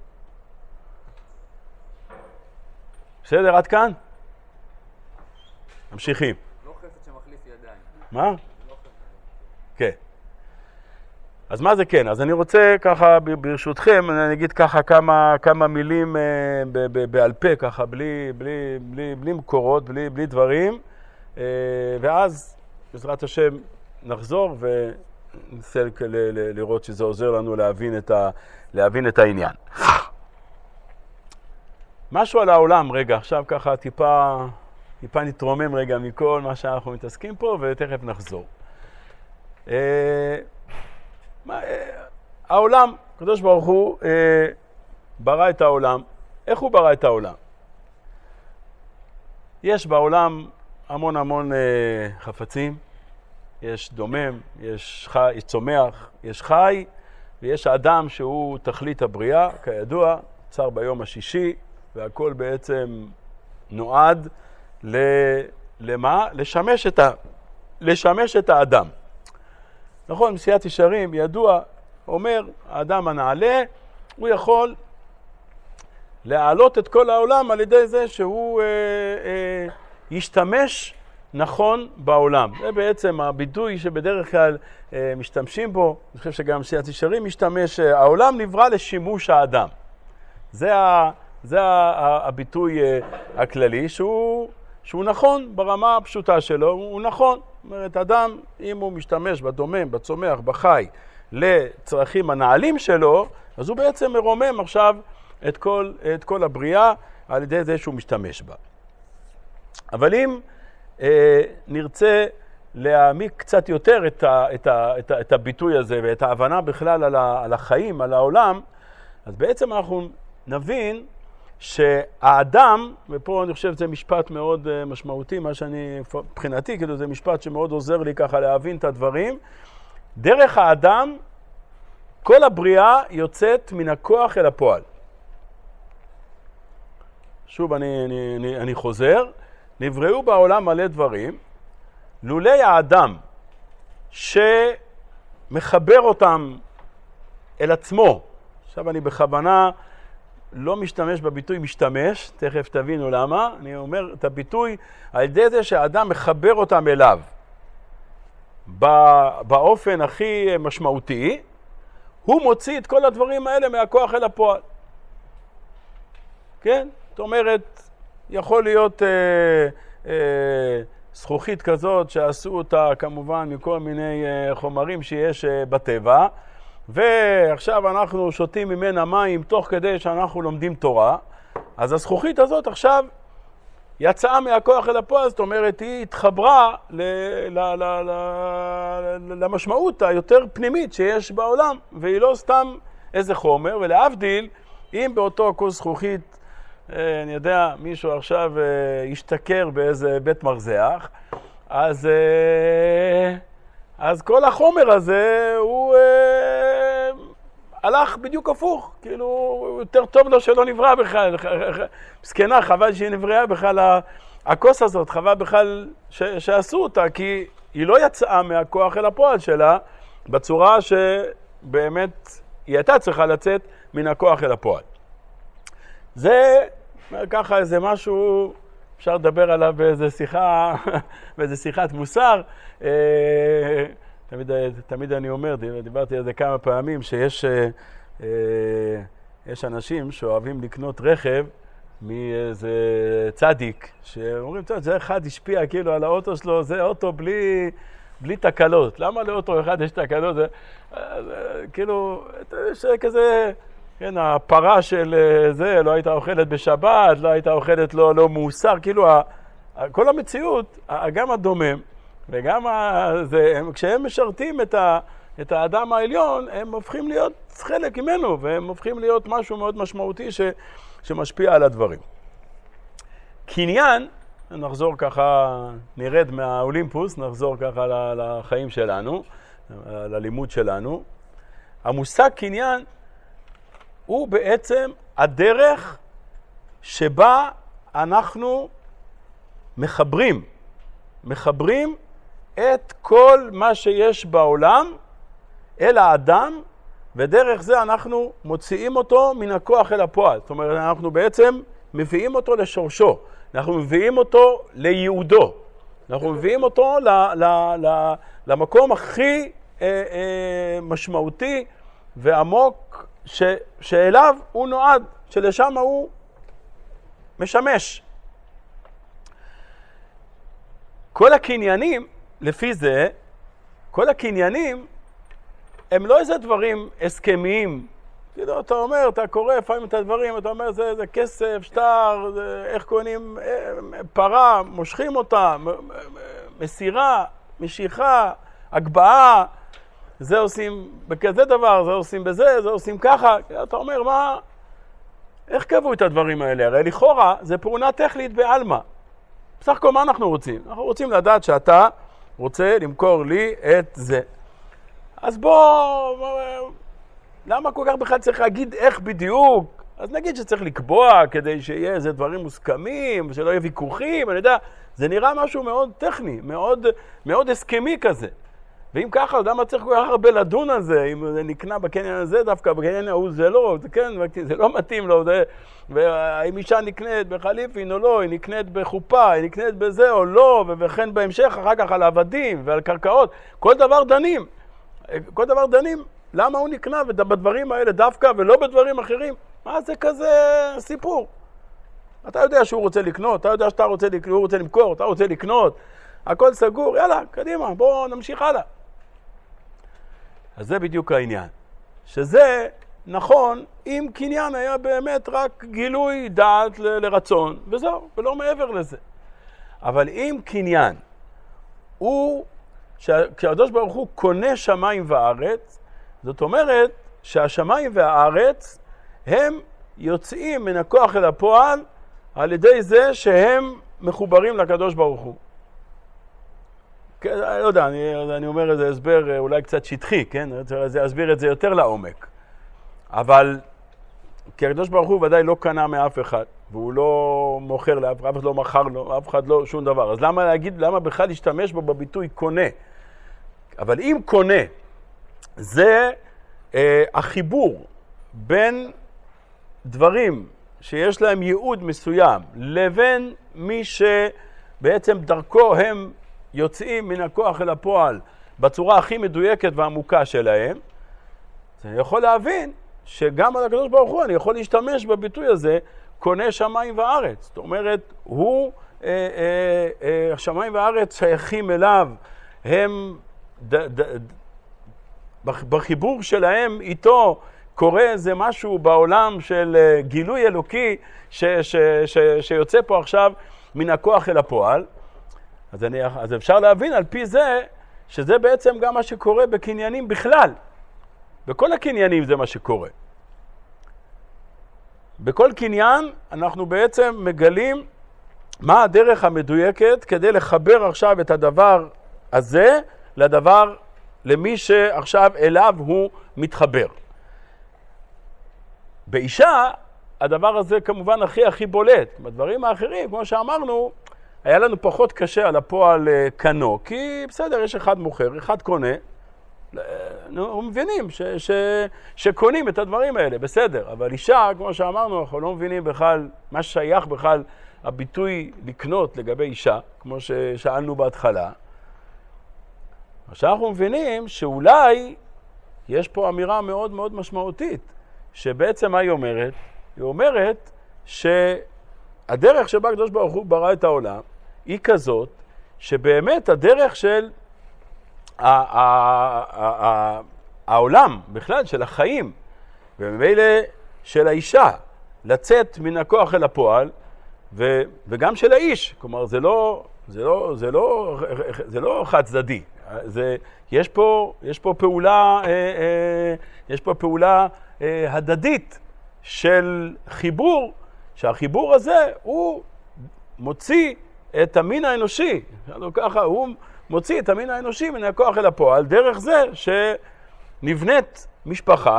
בסדר, עד כאן? ממשיכים. לא חפץ שמחליף ידיים. מה? כן. אז מה זה כן? אז אני רוצה ככה, ברשותכם, אני אגיד ככה כמה, כמה מילים אה, ב, ב, בעל פה, ככה, בלי, בלי, בלי, בלי מקורות, בלי, בלי דברים, אה, ואז, בעזרת השם, נחזור וננסה ל, ל, לראות שזה עוזר לנו להבין את, ה, להבין את העניין. משהו על העולם, רגע, עכשיו ככה טיפה, טיפה נתרומם רגע מכל מה שאנחנו מתעסקים פה, ותכף נחזור. אה, מה, העולם, הקדוש ברוך הוא אה, ברא את העולם. איך הוא ברא את העולם? יש בעולם המון המון אה, חפצים, יש דומם, יש, חי, יש צומח, יש חי, ויש האדם שהוא תכלית הבריאה, כידוע, צר ביום השישי, והכל בעצם נועד ל, למה? לשמש את, ה, לשמש את האדם. נכון, מסיעת ישרים, ידוע, אומר, האדם הנעלה, הוא יכול להעלות את כל העולם על ידי זה שהוא אה, אה, ישתמש נכון בעולם. זה בעצם הביטוי שבדרך כלל אה, משתמשים בו, אני חושב שגם מסיעת ישרים משתמש, אה, העולם נברא לשימוש האדם. זה, ה, זה ה, הביטוי אה, הכללי, שהוא, שהוא נכון ברמה הפשוטה שלו, הוא נכון. זאת אומרת, אדם, אם הוא משתמש בדומם, בצומח, בחי, לצרכים הנעלים שלו, אז הוא בעצם מרומם עכשיו את כל, את כל הבריאה על ידי זה שהוא משתמש בה. אבל אם אה, נרצה להעמיק קצת יותר את, ה, את, ה, את, ה, את הביטוי הזה ואת ההבנה בכלל על, ה, על החיים, על העולם, אז בעצם אנחנו נבין שהאדם, ופה אני חושב שזה משפט מאוד uh, משמעותי, מה שאני, מבחינתי, כאילו זה משפט שמאוד עוזר לי ככה להבין את הדברים, דרך האדם, כל הבריאה יוצאת מן הכוח אל הפועל. שוב אני, אני, אני, אני חוזר, נבראו בעולם מלא דברים, לולי האדם שמחבר אותם אל עצמו, עכשיו אני בכוונה לא משתמש בביטוי משתמש, תכף תבינו למה, אני אומר את הביטוי על ידי זה שהאדם מחבר אותם אליו באופן הכי משמעותי, הוא מוציא את כל הדברים האלה מהכוח אל הפועל. כן? זאת אומרת, יכול להיות אה, אה, זכוכית כזאת שעשו אותה כמובן מכל מיני אה, חומרים שיש אה, בטבע, ועכשיו אנחנו שותים ממנה מים תוך כדי שאנחנו לומדים תורה, אז הזכוכית הזאת עכשיו יצאה מהכוח אל הפועל, זאת אומרת, היא התחברה ל- ל- ל- ל- למשמעות היותר פנימית שיש בעולם, והיא לא סתם איזה חומר, ולהבדיל, אם באותו כוס זכוכית, אני יודע, מישהו עכשיו ישתכר באיזה בית מרזח, אז... אז כל החומר הזה הוא, הלך בדיוק הפוך, כאילו יותר טוב לו שלא נברא בכלל, מסכנה, חבל שהיא נבראה בכלל, הכוס הזאת, חבל בכלל ש, שעשו אותה, כי היא לא יצאה מהכוח אל הפועל שלה, בצורה שבאמת היא הייתה צריכה לצאת מן הכוח אל הפועל. זה ככה איזה משהו, אפשר לדבר עליו באיזה שיחה, באיזה שיחת מוסר, תמיד, תמיד אני אומר, דיברתי על זה כמה פעמים, שיש יש אנשים שאוהבים לקנות רכב מאיזה צדיק, שאומרים, טוב, זה אחד השפיע כאילו על האוטו שלו, זה אוטו בלי, בלי תקלות. למה לאוטו אחד יש תקלות? זה, זה, כאילו, יש כזה, כן, הפרה של זה, לא הייתה אוכלת בשבת, לא הייתה אוכלת לא, לא מוסר, כאילו, כל המציאות, גם הדומם, וגם זה, הם, כשהם משרתים את, ה, את האדם העליון, הם הופכים להיות חלק ממנו, והם הופכים להיות משהו מאוד משמעותי ש, שמשפיע על הדברים. קניין, נחזור ככה, נרד מהאולימפוס, נחזור ככה לחיים שלנו, ללימוד שלנו. המושג קניין הוא בעצם הדרך שבה אנחנו מחברים, מחברים את כל מה שיש בעולם אל האדם, ודרך זה אנחנו מוציאים אותו מן הכוח אל הפועל. זאת אומרת, אנחנו בעצם מביאים אותו לשורשו, אנחנו מביאים אותו לייעודו, אנחנו מביאים אותו ל, ל, ל, למקום הכי אה, אה, משמעותי ועמוק ש, שאליו הוא נועד, שלשם הוא משמש. כל הקניינים, לפי זה, כל הקניינים הם לא איזה דברים הסכמיים. כאילו, אתה אומר, אתה קורא לפעמים את הדברים, אתה אומר, זה, זה כסף, שטר, זה, איך קונים פרה, מושכים אותה, מסירה, משיכה, הגבהה, זה עושים בכזה דבר, זה עושים בזה, זה עושים ככה. אתה אומר, מה, איך קבעו את הדברים האלה? הרי לכאורה, זה פעולה טכנית בעלמא. בסך הכל, מה אנחנו רוצים? אנחנו רוצים לדעת שאתה רוצה למכור לי את זה. אז בוא, למה כל כך בכלל צריך להגיד איך בדיוק? אז נגיד שצריך לקבוע כדי שיהיה איזה דברים מוסכמים, שלא יהיה ויכוחים, אני יודע, זה נראה משהו מאוד טכני, מאוד, מאוד הסכמי כזה. ואם ככה, למה צריך כל כך הרבה לדון על זה? אם זה נקנה בקניין הזה דווקא, בקניין ההוא זה לא, זה כן, זה לא מתאים לו, זה, והאם אישה נקנית בחליפין או לא, היא נקנית בחופה, היא נקנית בזה או לא, וכן בהמשך אחר כך על עבדים ועל קרקעות, כל דבר דנים. כל דבר דנים, למה הוא נקנה בדברים האלה דווקא ולא בדברים אחרים? מה זה כזה סיפור? אתה יודע שהוא רוצה לקנות, אתה יודע שאתה רוצה, לקנות, הוא רוצה למכור, אתה רוצה לקנות, הכל סגור, יאללה, קדימה, בואו נמשיך הלאה. אז זה בדיוק העניין. שזה נכון, אם קניין היה באמת רק גילוי דעת ל- לרצון, וזהו, ולא מעבר לזה. אבל אם קניין הוא כשהקדוש ברוך הוא קונה שמיים וארץ, זאת אומרת שהשמיים והארץ הם יוצאים מן הכוח אל הפועל על ידי זה שהם מחוברים לקדוש ברוך הוא. כן, אני לא יודע, אני, אני אומר איזה הסבר אולי קצת שטחי, כן? אני רוצה להסביר את זה יותר לעומק. אבל כי הקדוש ברוך הוא ודאי לא קנה מאף אחד, והוא לא מוכר לאף אחד, לא מכר לו, אף אחד לא שום דבר. אז למה להגיד, למה בכלל להשתמש בו בביטוי קונה? אבל אם קונה, זה אה, החיבור בין דברים שיש להם ייעוד מסוים, לבין מי שבעצם דרכו הם יוצאים מן הכוח אל הפועל בצורה הכי מדויקת ועמוקה שלהם, אז אני יכול להבין שגם על הקדוש ברוך הוא אני יכול להשתמש בביטוי הזה, קונה שמיים וארץ. זאת אומרת, הוא, אה, אה, אה, השמיים וארץ שייכים אליו, הם ד, ד, ד, בחיבור שלהם איתו קורה איזה משהו בעולם של גילוי אלוקי ש, ש, ש, שיוצא פה עכשיו מן הכוח אל הפועל. אז, אני, אז אפשר להבין על פי זה שזה בעצם גם מה שקורה בקניינים בכלל. בכל הקניינים זה מה שקורה. בכל קניין אנחנו בעצם מגלים מה הדרך המדויקת כדי לחבר עכשיו את הדבר הזה לדבר, למי שעכשיו אליו הוא מתחבר. באישה, הדבר הזה כמובן הכי הכי בולט. בדברים האחרים, כמו שאמרנו, היה לנו פחות קשה על הפועל קנו, כי בסדר, יש אחד מוכר, אחד קונה, אנחנו מבינים ש, ש, שקונים את הדברים האלה, בסדר. אבל אישה, כמו שאמרנו, אנחנו לא מבינים בכלל מה שייך בכלל הביטוי לקנות לגבי אישה, כמו ששאלנו בהתחלה. עכשיו אנחנו מבינים שאולי יש פה אמירה מאוד מאוד משמעותית, שבעצם מה היא אומרת? היא אומרת שהדרך שבה הקדוש ברוך הוא ברא את העולם היא כזאת, שבאמת הדרך של העולם, בכלל של החיים, וממילא של האישה, לצאת מן הכוח אל הפועל, ו, וגם של האיש. כלומר, זה לא, זה לא, זה לא, זה לא חד צדדי. זה, יש פה, יש פה פעולה, אה, אה, יש פה פעולה אה, הדדית של חיבור, שהחיבור הזה הוא מוציא את המין האנושי. ככה, הוא מוציא את המין האנושי מן הכוח אל הפועל, דרך זה שנבנית משפחה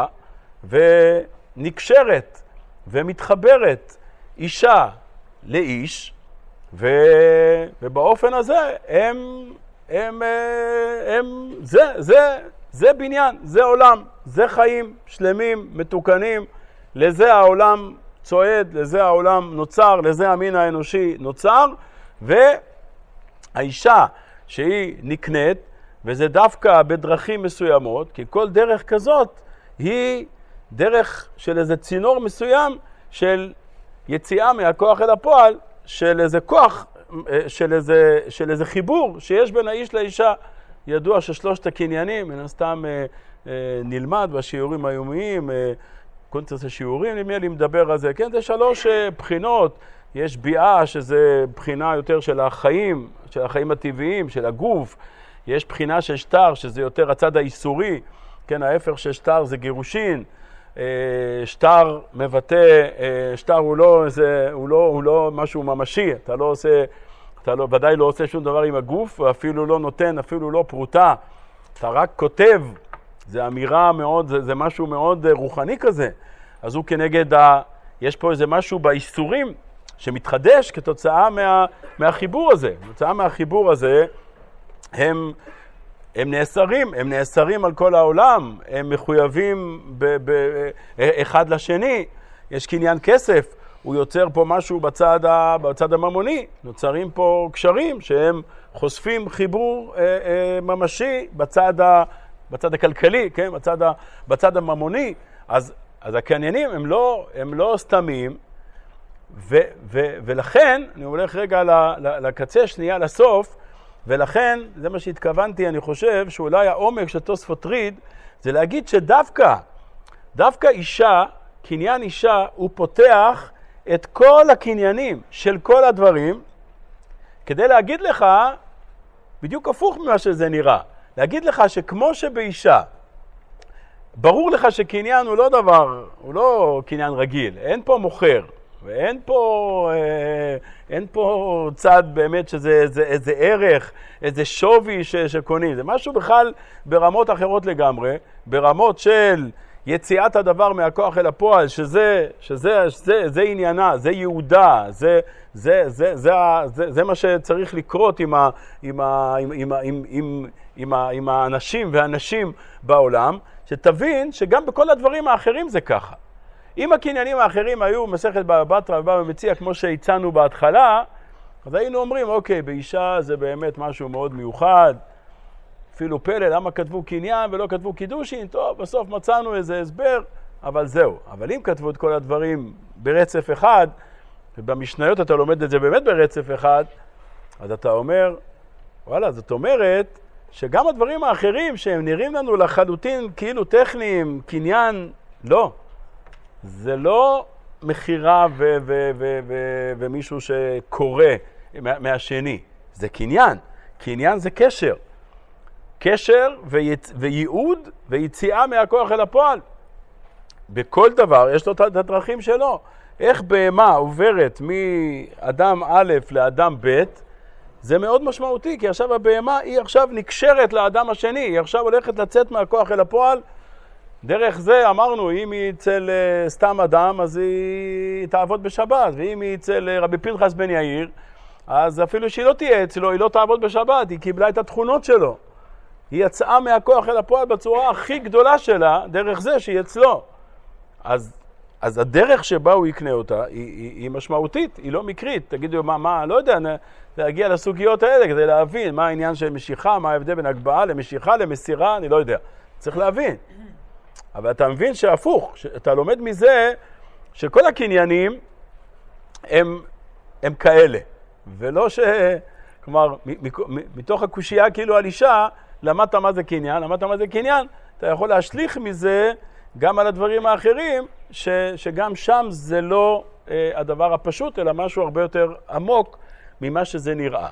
ונקשרת ומתחברת אישה לאיש, ו... ובאופן הזה הם, הם, הם, זה, זה, זה בניין, זה עולם, זה חיים שלמים, מתוקנים, לזה העולם צועד, לזה העולם נוצר, לזה המין האנושי נוצר, והאישה שהיא נקנית, וזה דווקא בדרכים מסוימות, כי כל דרך כזאת היא דרך של איזה צינור מסוים של יציאה מהכוח אל הפועל, של איזה כוח, של איזה, של איזה חיבור שיש בין האיש לאישה. ידוע ששלושת הקניינים, מן הסתם אה, אה, נלמד בשיעורים היומיים, אה, קונטרס השיעורים, למי אני מדבר על זה, כן, זה שלוש אה, בחינות. יש ביאה שזה בחינה יותר של החיים, של החיים הטבעיים, של הגוף. יש בחינה של שטר שזה יותר הצד האיסורי, כן, ההפך של שטר זה גירושין. שטר מבטא, שטר הוא לא, זה, הוא לא, הוא לא משהו ממשי, אתה לא עושה, אתה לא, ודאי לא עושה שום דבר עם הגוף, ואפילו לא נותן, אפילו לא פרוטה, אתה רק כותב, זה אמירה מאוד, זה, זה משהו מאוד רוחני כזה. אז הוא כנגד, ה, יש פה איזה משהו באיסורים שמתחדש כתוצאה מה, מהחיבור הזה. כתוצאה מהחיבור הזה, הם, הם נאסרים, הם נאסרים על כל העולם, הם מחויבים ב, ב, אחד לשני. יש קניין כסף, הוא יוצר פה משהו בצד, ה, בצד הממוני, נוצרים פה קשרים שהם חושפים חיבור אה, אה, ממשי בצד, ה, בצד הכלכלי, כן? בצד, ה, בצד הממוני. אז, אז הקניינים הם לא, הם לא סתמים, ו, ו, ולכן, אני הולך רגע לקצה שנייה לסוף, ולכן, זה מה שהתכוונתי, אני חושב שאולי העומק של תוספות ריד, זה להגיד שדווקא, דווקא אישה, קניין אישה, הוא פותח את כל הקניינים של כל הדברים, כדי להגיד לך, בדיוק הפוך ממה שזה נראה, להגיד לך שכמו שבאישה, ברור לך שקניין הוא לא דבר, הוא לא קניין רגיל, אין פה מוכר, ואין פה, אה, אין פה צד באמת שזה איזה, איזה ערך, איזה שווי ש, שקונים. זה משהו בכלל ברמות אחרות לגמרי, ברמות של יציאת הדבר מהכוח אל הפועל, שזה, שזה, שזה, זה עניינה, זה יהודה, זה, זה, זה, זה, זה, זה מה שצריך לקרות עם, ה, עם, ה, עם, עם, עם, עם, עם, ה, עם האנשים והנשים בעולם, שתבין שגם בכל הדברים האחרים זה ככה. אם הקניינים האחרים היו מסכת בבא בתרא ובבא מציעא כמו שהצענו בהתחלה, אז היינו אומרים, אוקיי, באישה זה באמת משהו מאוד מיוחד, אפילו פלא, למה כתבו קניין ולא כתבו קידושין? טוב, בסוף מצאנו איזה הסבר, אבל זהו. אבל אם כתבו את כל הדברים ברצף אחד, ובמשניות אתה לומד את זה באמת ברצף אחד, אז אתה אומר, וואלה, זאת אומרת שגם הדברים האחרים שהם נראים לנו לחלוטין כאילו טכניים, קניין, לא. זה לא מחירה ו- ו- ו- ו- ומישהו שקורא מהשני, זה קניין. קניין זה קשר. קשר וייצ- וייעוד ויציאה מהכוח אל הפועל. בכל דבר יש לו את הדרכים שלו. איך בהמה עוברת מאדם א' לאדם ב', זה מאוד משמעותי, כי עכשיו הבהמה היא עכשיו נקשרת לאדם השני, היא עכשיו הולכת לצאת מהכוח אל הפועל, דרך זה אמרנו, אם היא אצל uh, סתם אדם, אז היא תעבוד בשבת, ואם היא אצל uh, רבי פנחס בן יאיר, אז אפילו שהיא לא תהיה אצלו, היא לא תעבוד בשבת, היא קיבלה את התכונות שלו. היא יצאה מהכוח אל הפועל בצורה הכי גדולה שלה, דרך זה שהיא אצלו. אז, אז הדרך שבה הוא יקנה אותה, היא, היא, היא משמעותית, היא לא מקרית. תגידו, מה, מה, לא יודע, להגיע לסוגיות האלה, כדי להבין מה העניין של משיכה, מה ההבדל בין הגבהה למשיכה, למסירה, אני לא יודע. צריך להבין. אבל אתה מבין שהפוך, אתה לומד מזה שכל הקניינים הם, הם כאלה. ולא ש... כלומר, מתוך הקושייה כאילו על אישה, למדת מה זה קניין, למדת מה זה קניין, אתה יכול להשליך מזה גם על הדברים האחרים, ש, שגם שם זה לא אה, הדבר הפשוט, אלא משהו הרבה יותר עמוק ממה שזה נראה.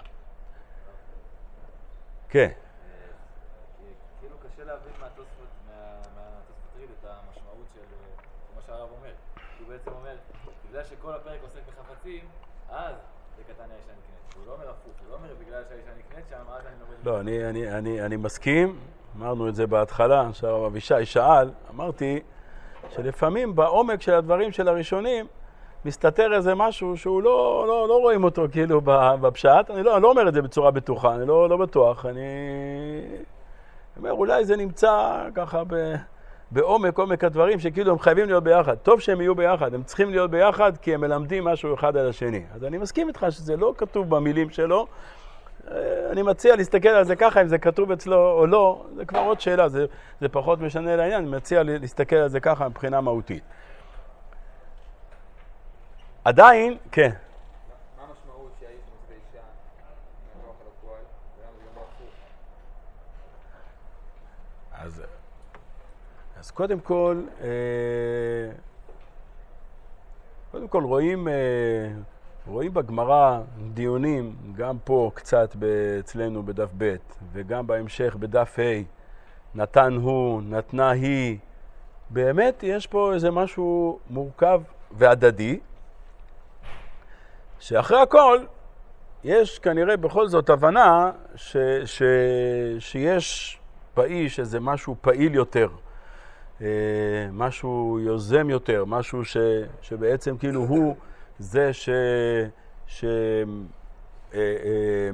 כן. כאילו קשה להבין מהתוספות, מהתוספות את המשמעות של מה שהרב אומר. הוא בעצם אומר, בגלל שכל הפרק עוסק בחפצים, אז זה קטן האישה נקנית. הוא לא אומר הפוך, הוא לא אומר בגלל שהאישה נקנית שם, אז אני לומד... לא, אני, אני, אני, אני מסכים, אמרנו את זה בהתחלה, עכשיו אבישי שאל, אמרתי שלפעמים בעומק של הדברים של הראשונים, מסתתר איזה משהו שהוא לא, לא, לא רואים אותו כאילו בפשט, אני לא, אני לא אומר את זה בצורה בטוחה, אני לא, לא בטוח, אני אומר אולי זה נמצא ככה ב, בעומק, עומק הדברים שכאילו הם חייבים להיות ביחד, טוב שהם יהיו ביחד, הם צריכים להיות ביחד כי הם מלמדים משהו אחד על השני, אז אני מסכים איתך שזה לא כתוב במילים שלו, אני מציע להסתכל על זה ככה, אם זה כתוב אצלו או לא, זה כבר עוד שאלה, זה, זה פחות משנה לעניין, אני מציע להסתכל על זה ככה מבחינה מהותית. עדיין, כן. מה המשמעות שהאיש מוצא אישה מהכוח על הפועל, ולמה זה גם הפוך? אז, אז קודם כל, אה, קודם כל רואים, אה, רואים בגמרא דיונים, גם פה קצת אצלנו בדף ב' וגם בהמשך בדף ה', נתן הוא, נתנה היא, באמת יש פה איזה משהו מורכב והדדי, שאחרי הכל יש כנראה בכל זאת הבנה ש, ש, שיש באיש איזה משהו פעיל יותר, משהו יוזם יותר, משהו ש, שבעצם כאילו הוא זה ש... ש... אה, אה,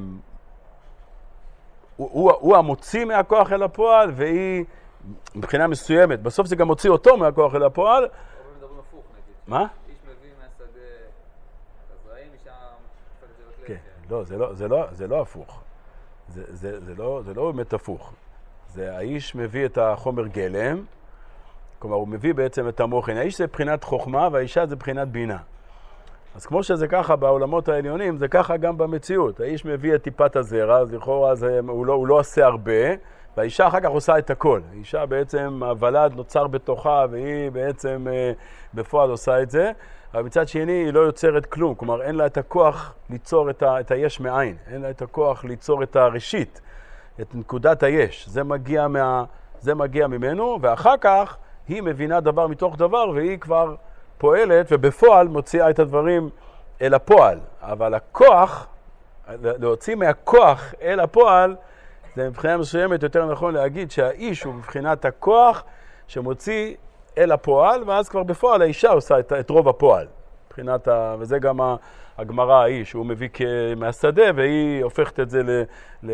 הוא, הוא המוציא מהכוח אל הפועל, והיא מבחינה מסוימת, בסוף זה גם מוציא אותו מהכוח אל הפועל. אבל מדברים הפוך נגיד. מה? איש מביא מהשדה הזרעים, אישה מפתת את זה כן, לא, זה לא, זה לא, זה לא הפוך. זה, זה, זה לא, זה לא באמת הפוך. זה האיש מביא את החומר גלם, כלומר הוא מביא בעצם את המוחין. האיש זה בחינת חוכמה והאישה זה בחינת בינה. אז כמו שזה ככה בעולמות העליונים, זה ככה גם במציאות. האיש מביא את טיפת הזרע, אז לכאורה זה, הוא, לא, הוא לא עושה הרבה, והאישה אחר כך עושה את הכל. האישה בעצם, הוולד נוצר בתוכה, והיא בעצם אה, בפועל עושה את זה, אבל מצד שני היא לא יוצרת כלום, כלומר אין לה את הכוח ליצור את, ה, את היש מאין, אין לה את הכוח ליצור את הראשית, את נקודת היש. זה מגיע, מה, זה מגיע ממנו, ואחר כך היא מבינה דבר מתוך דבר, והיא כבר פועלת ובפועל מוציאה את הדברים אל הפועל. אבל הכוח, להוציא מהכוח אל הפועל, זה מבחינה מסוימת יותר נכון להגיד שהאיש הוא מבחינת הכוח שמוציא אל הפועל, ואז כבר בפועל האישה עושה את, את רוב הפועל. מבחינת ה... וזה גם הגמרא האיש, הוא מביא מהשדה והיא הופכת את זה, ל... ל...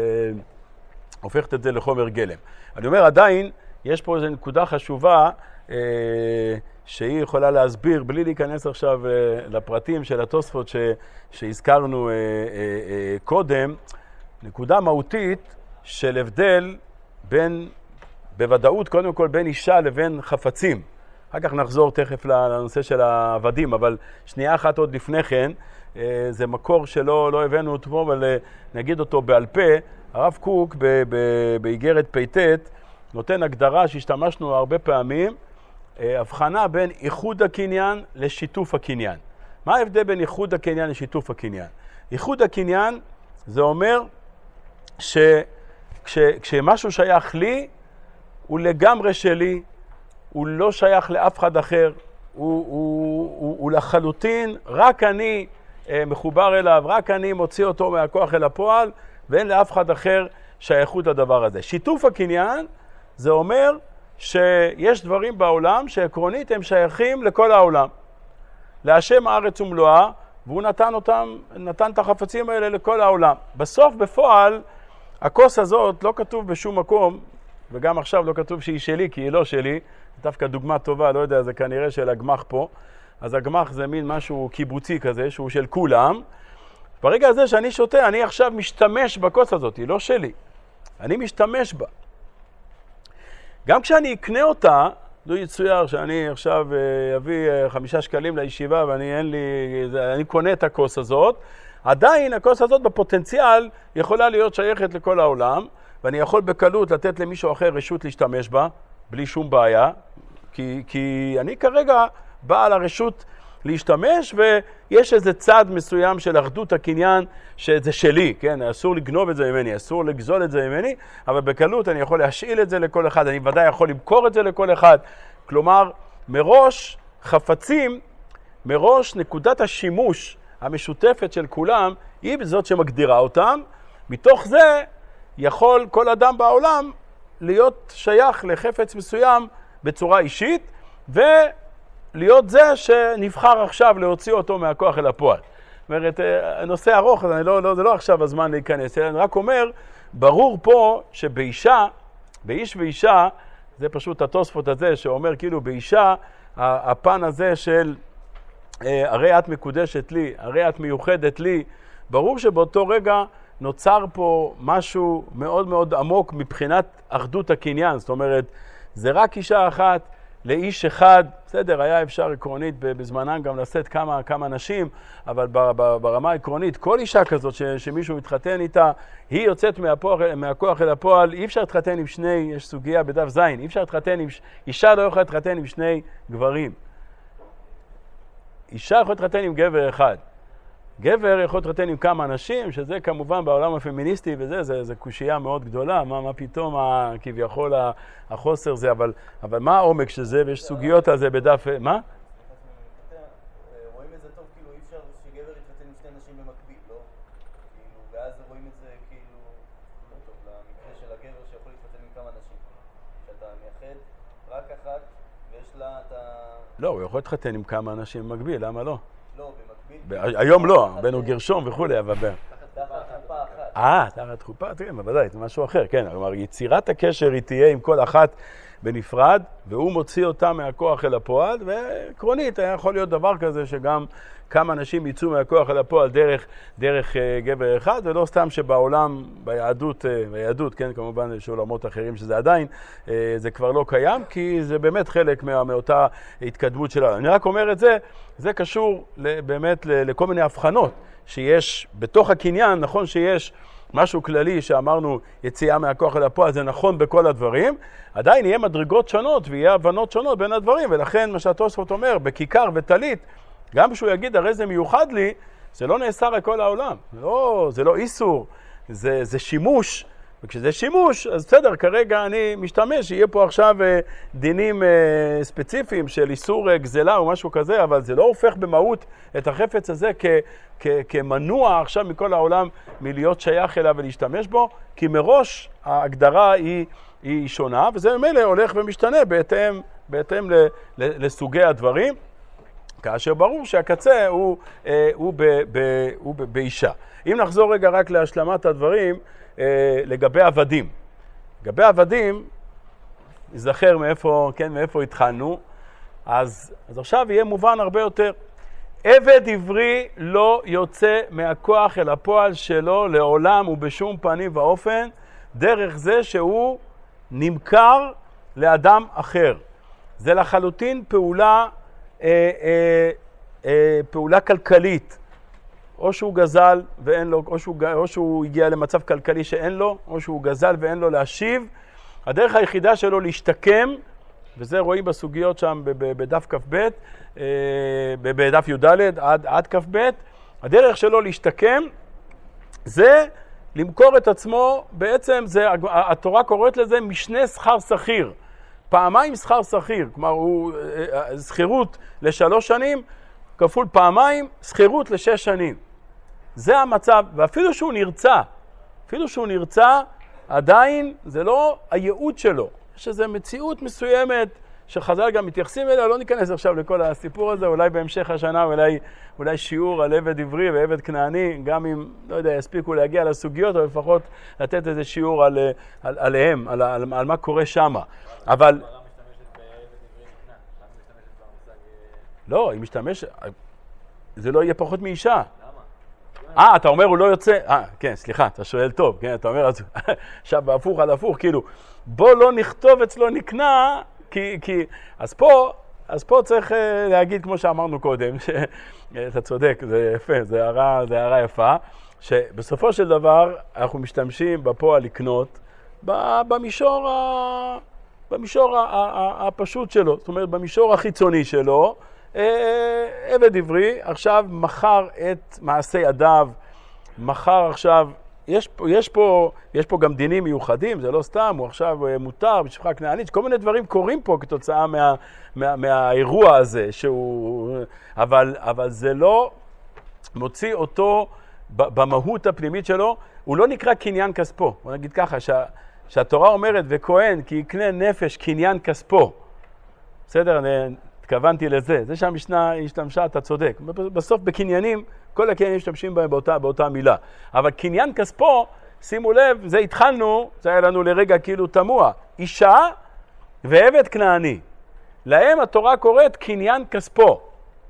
הופכת את זה לחומר גלם. אני אומר עדיין, יש פה איזו נקודה חשובה, אה... שהיא יכולה להסביר, בלי להיכנס עכשיו אה, לפרטים של התוספות ש, שהזכרנו אה, אה, אה, קודם, נקודה מהותית של הבדל בין, בוודאות קודם כל בין אישה לבין חפצים. אחר כך נחזור תכף לנושא של העבדים, אבל שנייה אחת עוד לפני כן, אה, זה מקור שלא לא הבאנו אותו, אבל אה, נגיד אותו בעל פה. הרב קוק באיגרת פ"ט נותן הגדרה שהשתמשנו הרבה פעמים, הבחנה בין איחוד הקניין לשיתוף הקניין. מה ההבדל בין איחוד הקניין לשיתוף הקניין? איחוד הקניין זה אומר שכשמשהו שייך לי, הוא לגמרי שלי, הוא לא שייך לאף אחד אחר, הוא, הוא, הוא, הוא לחלוטין, רק אני מחובר אליו, רק אני מוציא אותו מהכוח אל הפועל, ואין לאף אחד אחר שייכות לדבר הזה. שיתוף הקניין זה אומר שיש דברים בעולם שעקרונית הם שייכים לכל העולם. להשם הארץ ומלואה, והוא נתן אותם, נתן את החפצים האלה לכל העולם. בסוף, בפועל, הכוס הזאת לא כתוב בשום מקום, וגם עכשיו לא כתוב שהיא שלי, כי היא לא שלי. דווקא דוגמה טובה, לא יודע, זה כנראה של הגמח פה. אז הגמח זה מין משהו קיבוצי כזה, שהוא של כולם. ברגע הזה שאני שותה, אני עכשיו משתמש בכוס הזאת, היא לא שלי. אני משתמש בה. גם כשאני אקנה אותה, לא יצויר שאני עכשיו אביא חמישה שקלים לישיבה ואני אין לי, אני קונה את הכוס הזאת, עדיין הכוס הזאת בפוטנציאל יכולה להיות שייכת לכל העולם, ואני יכול בקלות לתת למישהו אחר רשות להשתמש בה, בלי שום בעיה, כי, כי אני כרגע בעל הרשות להשתמש, ויש איזה צד מסוים של אחדות הקניין שזה שלי, כן? אסור לגנוב את זה ממני, אסור לגזול את זה ממני, אבל בקלות אני יכול להשאיל את זה לכל אחד, אני ודאי יכול למכור את זה לכל אחד. כלומר, מראש חפצים, מראש נקודת השימוש המשותפת של כולם, היא זאת שמגדירה אותם. מתוך זה יכול כל אדם בעולם להיות שייך לחפץ מסוים בצורה אישית, ו... להיות זה שנבחר עכשיו להוציא אותו מהכוח אל הפועל. זאת אומרת, הנושא ארוך, אז אני לא, לא, זה לא עכשיו הזמן להיכנס, אלא אני רק אומר, ברור פה שבאישה, באיש ואישה, זה פשוט התוספות הזה שאומר כאילו באישה, הפן הזה של הרי את מקודשת לי, הרי את מיוחדת לי, ברור שבאותו רגע נוצר פה משהו מאוד מאוד עמוק מבחינת אחדות הקניין, זאת אומרת, זה רק אישה אחת, לאיש אחד, בסדר, היה אפשר עקרונית בזמנן גם לשאת כמה, כמה נשים, אבל ברמה העקרונית, כל אישה כזאת ש, שמישהו מתחתן איתה, היא יוצאת מהכוח, מהכוח אל הפועל, אי אפשר להתחתן עם שני, יש סוגיה בדף זין, אי אפשר להתחתן עם, אישה לא יכולה להתחתן עם שני גברים. אישה יכולה להתחתן עם גבר אחד. גבר יכול להתחתן עם כמה אנשים, שזה כמובן בעולם הפמיניסטי וזה, זה, זה קושייה מאוד גדולה, מה, מה פתאום ה, כביכול החוסר זה, אבל, אבל מה העומק של זה, ויש סוגיות על זה בדף, מה? רואים את זה טוב, כאילו אי אפשר שגבר יתחתן עם שתי נשים במקביל, לא? כאילו, ואז רואים את זה כאילו, לא טוב, למקרה של הגבר שיכול להתחתן עם כמה נשים. שאתה מייחד רק אחת, ויש לה את ה... לא, הוא יכול להתחתן עם כמה אנשים במקביל, למה לא? לא, במקביל. היום לא, בנו גרשום וכולי, אבל... תחת חופה אחת. אה, תחת חופה, תראה, בוודאי, זה משהו אחר, כן. כלומר, יצירת הקשר היא תהיה עם כל אחת בנפרד, והוא מוציא אותה מהכוח אל הפועל, ועקרונית היה יכול להיות דבר כזה שגם כמה אנשים יצאו מהכוח אל הפועל דרך, דרך uh, גבר אחד, ולא סתם שבעולם, ביהדות, uh, ביהדות, כן, כמובן יש עולמות אחרים שזה עדיין, uh, זה כבר לא קיים, כי זה באמת חלק מה, מאותה התקדמות שלנו. אני רק אומר את זה, זה קשור באמת לכל מיני הבחנות שיש בתוך הקניין, נכון שיש משהו כללי שאמרנו יציאה מהכוח אל הפועל, זה נכון בכל הדברים, עדיין יהיה מדרגות שונות ויהיה הבנות שונות בין הדברים, ולכן מה שהתוספות אומר, בכיכר וטלית, גם כשהוא יגיד הרי זה מיוחד לי, זה לא נאסר על כל העולם, זה לא, זה לא איסור, זה, זה שימוש, וכשזה שימוש, אז בסדר, כרגע אני משתמש, יהיה פה עכשיו דינים ספציפיים של איסור גזלה או משהו כזה, אבל זה לא הופך במהות את החפץ הזה כ, כ, כמנוע עכשיו מכל העולם מלהיות שייך אליו ולהשתמש בו, כי מראש ההגדרה היא, היא שונה, וזה ממילא הולך ומשתנה בהתאם, בהתאם ל, ל, לסוגי הדברים, כאשר ברור שהקצה הוא, הוא, ב, ב, הוא ב, באישה. אם נחזור רגע רק להשלמת הדברים, לגבי עבדים. לגבי עבדים, נזכר מאיפה, כן, מאיפה התחלנו, אז, אז עכשיו יהיה מובן הרבה יותר. עבד עברי לא יוצא מהכוח אל הפועל שלו לעולם ובשום פנים ואופן, דרך זה שהוא נמכר לאדם אחר. זה לחלוטין פעולה, אה, אה, אה, פעולה כלכלית. או שהוא גזל ואין לו, או שהוא, או שהוא הגיע למצב כלכלי שאין לו, או שהוא גזל ואין לו להשיב. הדרך היחידה שלו להשתקם, וזה רואים בסוגיות שם בדף כ"ב, בדף י"ד עד, עד כ"ב, הדרך שלו להשתקם זה למכור את עצמו, בעצם זה, התורה קוראת לזה משנה שכר שכיר. פעמיים שכר שכיר, כלומר הוא שכירות לשלוש שנים, כפול פעמיים, שכירות לשש שנים. זה המצב, ואפילו שהוא נרצה, אפילו שהוא נרצה, עדיין זה לא הייעוד שלו. יש איזו מציאות מסוימת שחז"ל גם מתייחסים אליה, לא ניכנס עכשיו לכל הסיפור הזה, אולי בהמשך השנה, אולי, אולי שיעור על עבד עברי ועבד כנעני, גם אם, לא יודע, יספיקו להגיע לסוגיות, או לפחות לתת איזה שיעור על, על, עליהם, על, על, על מה קורה שמה. אבל... לא, היא משתמשת... זה לא יהיה פחות מאישה. למה? אה, אתה אומר הוא לא יוצא... אה, כן, סליחה, אתה שואל טוב, כן, אתה אומר, עכשיו הפוך על הפוך, כאילו, בוא לא נכתוב אצלו נקנה, כי, כי, אז פה, אז פה צריך להגיד, כמו שאמרנו קודם, שאתה צודק, זה יפה, זה הערה, זה הערה יפה, שבסופו של דבר אנחנו משתמשים בפועל לקנות במישור, ה, במישור ה, ה, הפשוט שלו, זאת אומרת, במישור החיצוני שלו, עבד עברי עכשיו מכר את מעשי ידיו, מכר עכשיו, יש פה, יש פה, יש פה גם דינים מיוחדים, זה לא סתם, הוא עכשיו מותר בשפחה כנענית, כל מיני דברים קורים פה כתוצאה מה, מה, מהאירוע הזה, שהוא, אבל, אבל זה לא מוציא אותו במהות הפנימית שלו, הוא לא נקרא קניין כספו. בוא נגיד ככה, שה, שהתורה אומרת וכהן כי יקנה נפש קניין כספו. בסדר? אני התכוונתי לזה. זה שהמשנה השתמשה, אתה צודק. בסוף בקניינים, כל הקניינים משתמשים בהם באותה, באותה מילה. אבל קניין כספו, שימו לב, זה התחלנו, זה היה לנו לרגע כאילו תמוה. אישה ועבד כנעני. להם התורה קוראת קניין כספו.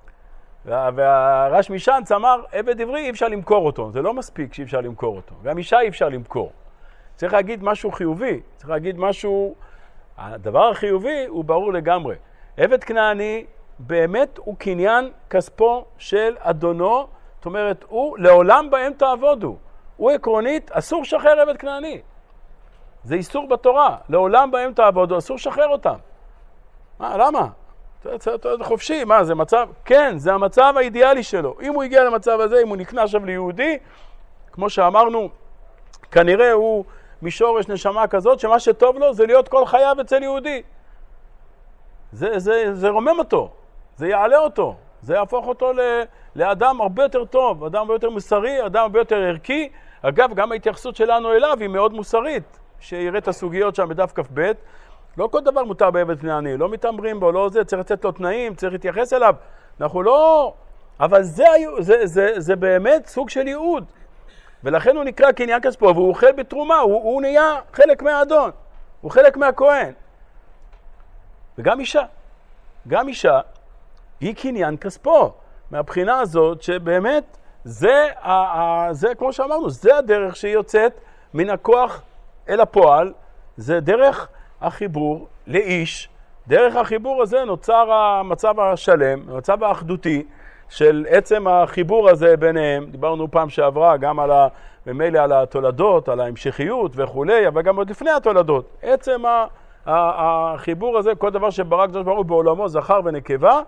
והרש משענץ אמר, עבד עברי אי אפשר למכור אותו. זה לא מספיק שאי אפשר למכור אותו. גם אישה אי אפשר למכור. צריך להגיד משהו חיובי. צריך להגיד משהו... הדבר החיובי הוא ברור לגמרי. עבד כנעני באמת הוא קניין כספו של אדונו. זאת אומרת, הוא לעולם בהם תעבודו. הוא עקרונית, אסור שחרר עבד כנעני. זה איסור בתורה. לעולם בהם תעבודו, אסור שחרר אותם. מה, למה? אתה חופשי, מה, זה מצב? כן, זה המצב האידיאלי שלו. אם הוא הגיע למצב הזה, אם הוא נקנה עכשיו ליהודי, כמו שאמרנו, כנראה הוא משורש נשמה כזאת, שמה שטוב לו זה להיות כל חייו אצל יהודי. זה, זה, זה רומם אותו, זה יעלה אותו, זה יהפוך אותו ל, לאדם הרבה יותר טוב, אדם הרבה יותר מוסרי, אדם הרבה יותר ערכי. אגב, גם ההתייחסות שלנו אליו היא מאוד מוסרית, שיראה את הסוגיות שם בדף כ"ב. לא כל דבר מותר בעבד כנעני, לא מתאמרים בו, לא זה, צריך לתת לו תנאים, צריך להתייחס אליו. אנחנו לא... אבל זה, זה, זה, זה באמת סוג של ייעוד. ולכן הוא נקרא קניין כספו, והוא אוכל בתרומה, הוא, הוא נהיה חלק מהאדון, הוא חלק מהכהן. וגם אישה, גם אישה היא קניין כספו, מהבחינה הזאת שבאמת זה, ה, ה, זה כמו שאמרנו, זה הדרך שהיא יוצאת מן הכוח אל הפועל, זה דרך החיבור לאיש. דרך החיבור הזה נוצר המצב השלם, המצב האחדותי של עצם החיבור הזה ביניהם. דיברנו פעם שעברה גם על ה, במילא על התולדות, על ההמשכיות וכולי, אבל גם עוד לפני התולדות. עצם ה, ה, החיבור הזה, כל דבר שברא קדוש ברוך הוא בעולמו, זכר ונקבה,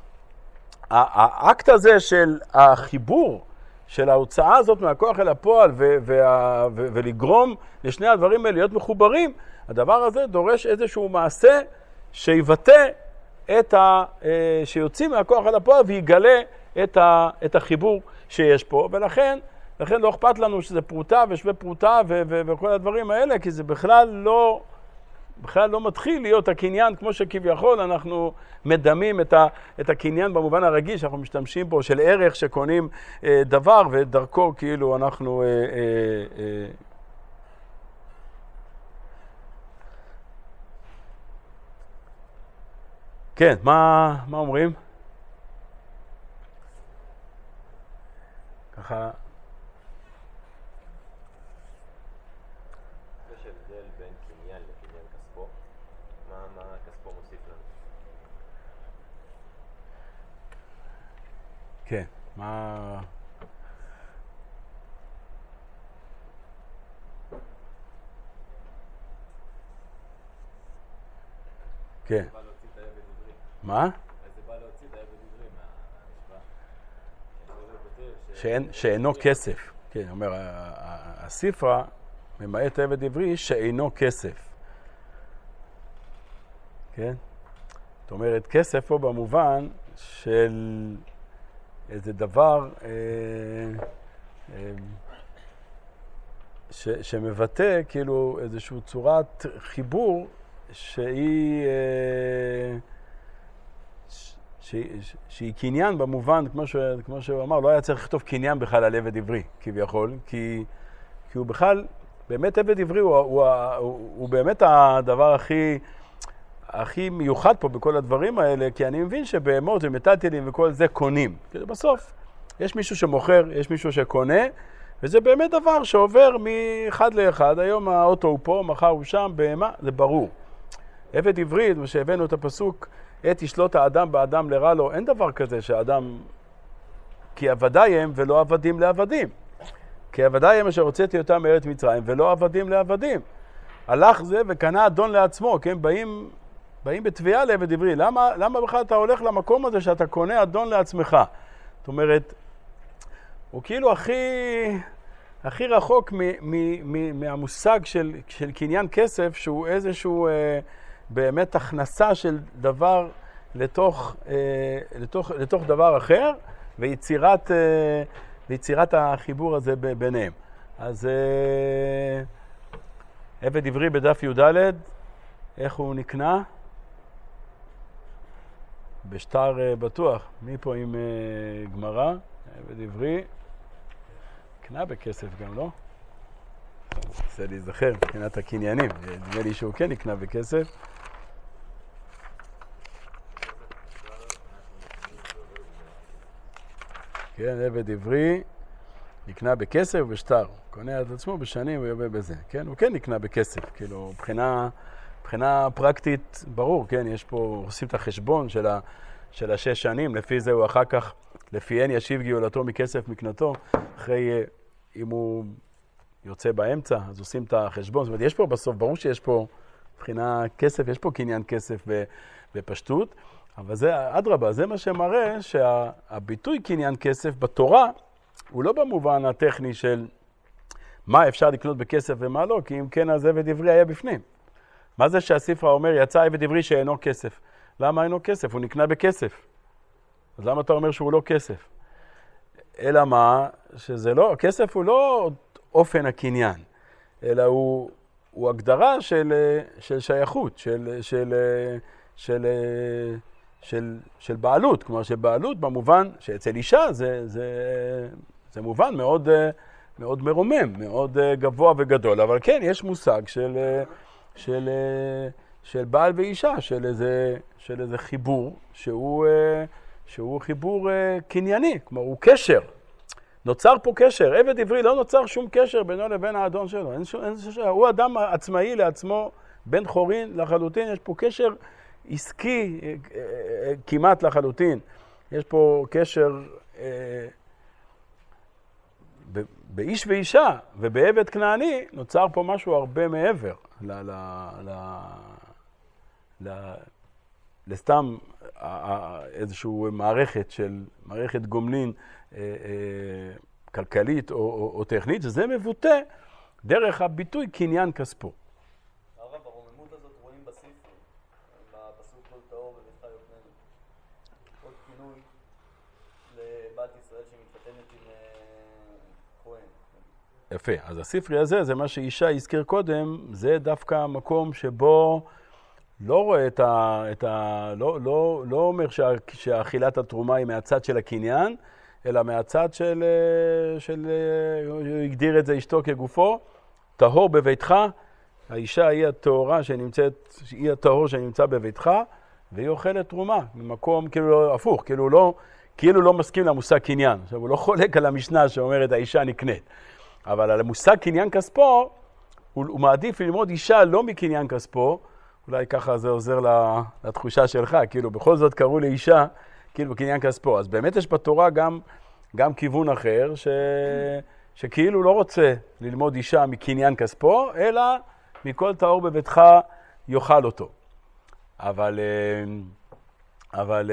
האקט הזה של החיבור, של ההוצאה הזאת מהכוח אל הפועל ו- וה- ו- ולגרום לשני הדברים האלה להיות מחוברים, הדבר הזה דורש איזשהו מעשה שיבטא את ה... שיוצאים מהכוח אל הפועל ויגלה את, ה... את החיבור שיש פה, ולכן לכן לא אכפת לנו שזה פרוטה ושווה פרוטה ו- ו- וכל הדברים האלה, כי זה בכלל לא, בכלל לא מתחיל להיות הקניין כמו שכביכול אנחנו מדמים את, ה, את הקניין במובן הרגיל שאנחנו משתמשים בו, של ערך שקונים אה, דבר ודרכו כאילו אנחנו... אה, אה, אה, כן, מה, מה אומרים? ככה... יש הבדל בין קניין לקניין כספו? מה, מה כספו מוסיף לנו? כן, מה... כן. מה? זה בא להוציא את העבד עברי מהמשוואה. שאין, שאינו כסף. כן, אומר, הספרה ממעט עבד עברי שאינו כסף. כן? זאת אומרת, כסף פה במובן של איזה דבר אה, אה, ש, שמבטא כאילו איזושהי צורת חיבור שהיא, אה, ש- שהיא, שהיא קניין במובן, כמו, ש, כמו שהוא אמר, לא היה צריך לכתוב קניין בכלל על עבד עברי, כביכול, כי, כי הוא בכלל, באמת עבד עברי הוא, הוא, הוא, הוא באמת הדבר הכי, הכי מיוחד פה בכל הדברים האלה, כי אני מבין שבהמות ומטלטלים וכל זה קונים. כאילו בסוף, יש מישהו שמוכר, יש מישהו שקונה, וזה באמת דבר שעובר מאחד לאחד. היום האוטו הוא פה, מחר הוא שם, בהמה, זה ברור. עבד עברי, מה שהבאנו את הפסוק, עת ישלוט האדם באדם לרע לו, אין דבר כזה שהאדם, כי עבדי הם ולא עבדים לעבדים. כי עבדי הם אשר הוצאתי אותם מארץ מצרים ולא עבדים לעבדים. הלך זה וקנה אדון לעצמו, כן? באים, באים בתביעה לעבד עברי. למה, למה בכלל אתה הולך למקום הזה שאתה קונה אדון לעצמך? זאת אומרת, הוא כאילו הכי, הכי רחוק מ, מ, מ, מהמושג של, של קניין כסף, שהוא איזשהו אה, באמת הכנסה של דבר לתוך, אה, לתוך, לתוך דבר אחר, ויצירת, אה, ויצירת החיבור הזה ב, ביניהם. אז אה, עבד עברי בדף י"ד, איך הוא נקנה? בשטר אה, בטוח. מי פה עם אה, גמרא? עבד עברי. קנה בכסף גם, לא? זה להיזכר מבחינת הקניינים. נדמה לי שהוא כן נקנה בכסף. כן, עבד עברי נקנה בכסף ובשטר. קונה את עצמו בשנים ויובל בזה. כן, הוא כן נקנה בכסף. כאילו, מבחינה, מבחינה פרקטית, ברור, כן, יש פה, עושים את החשבון של, ה, של השש שנים, לפי זה הוא אחר כך, לפיהן ישיב גאולתו מכסף מקנתו, אחרי, אם הוא יוצא באמצע, אז עושים את החשבון. זאת אומרת, יש פה בסוף, ברור שיש פה, מבחינה כסף, יש פה קניין כסף בפשטות, אבל זה, אדרבה, זה מה שמראה שהביטוי קניין כסף בתורה, הוא לא במובן הטכני של מה אפשר לקנות בכסף ומה לא, כי אם כן, אז עבד עברי היה בפנים. מה זה שהספר אומר, יצא עבד עברי שאינו כסף? למה אינו כסף? הוא נקנה בכסף. אז למה אתה אומר שהוא לא כסף? אלא מה? שזה לא, הכסף הוא לא אופן הקניין, אלא הוא, הוא הגדרה של, של שייכות, של, של, של, של, של בעלות. כלומר, שבעלות במובן שאצל אישה זה, זה, זה מובן מאוד, מאוד מרומם, מאוד גבוה וגדול. אבל כן, יש מושג של, של, של בעל ואישה, של איזה, של איזה חיבור שהוא... שהוא חיבור uh, קנייני, כלומר הוא קשר. נוצר פה קשר. עבד עברי לא נוצר שום קשר בינו לבין האדון שלו. אין שום, אין שום, הוא אדם עצמאי לעצמו, בן חורין לחלוטין. יש פה קשר עסקי uh, uh, uh, כמעט לחלוטין. יש פה קשר uh, ב- באיש ואישה, ובעבד כנעני נוצר פה משהו הרבה מעבר ל... ל, ל, ל לסתם איזושהי מערכת של, מערכת גומלין אה, אה, כלכלית או, או, או טכנית, זה מבוטא דרך הביטוי קניין כספו. הרב, הרוממות הזאת רואים בספר, בפסוק כל טהור בביתך יוקננו. עוד כינוי לבת ישראל שמתחתנת עם כהן. יפה, אז הספרי הזה, זה מה שאישה הזכיר קודם, זה דווקא המקום שבו לא רואה את ה... את ה לא, לא, לא אומר שה, שהאכילת התרומה היא מהצד של הקניין, אלא מהצד של... של הוא הגדיר את זה אשתו כגופו, טהור בביתך, האישה היא הטהורה שנמצאת, היא הטהור שנמצא בביתך, והיא אוכלת תרומה, ממקום כאילו לא, הפוך, כאילו לא, כאילו לא מסכים למושג קניין. עכשיו, הוא לא חולק על המשנה שאומרת האישה נקנית, אבל על המושג קניין כספו, הוא, הוא מעדיף ללמוד אישה לא מקניין כספו, אולי ככה זה עוזר לתחושה שלך, כאילו בכל זאת קראו לאישה, כאילו בקניין כספו. אז באמת יש בתורה גם, גם כיוון אחר, ש, שכאילו לא רוצה ללמוד אישה מקניין כספו, אלא מכל טהור בביתך יאכל אותו. אבל, אבל,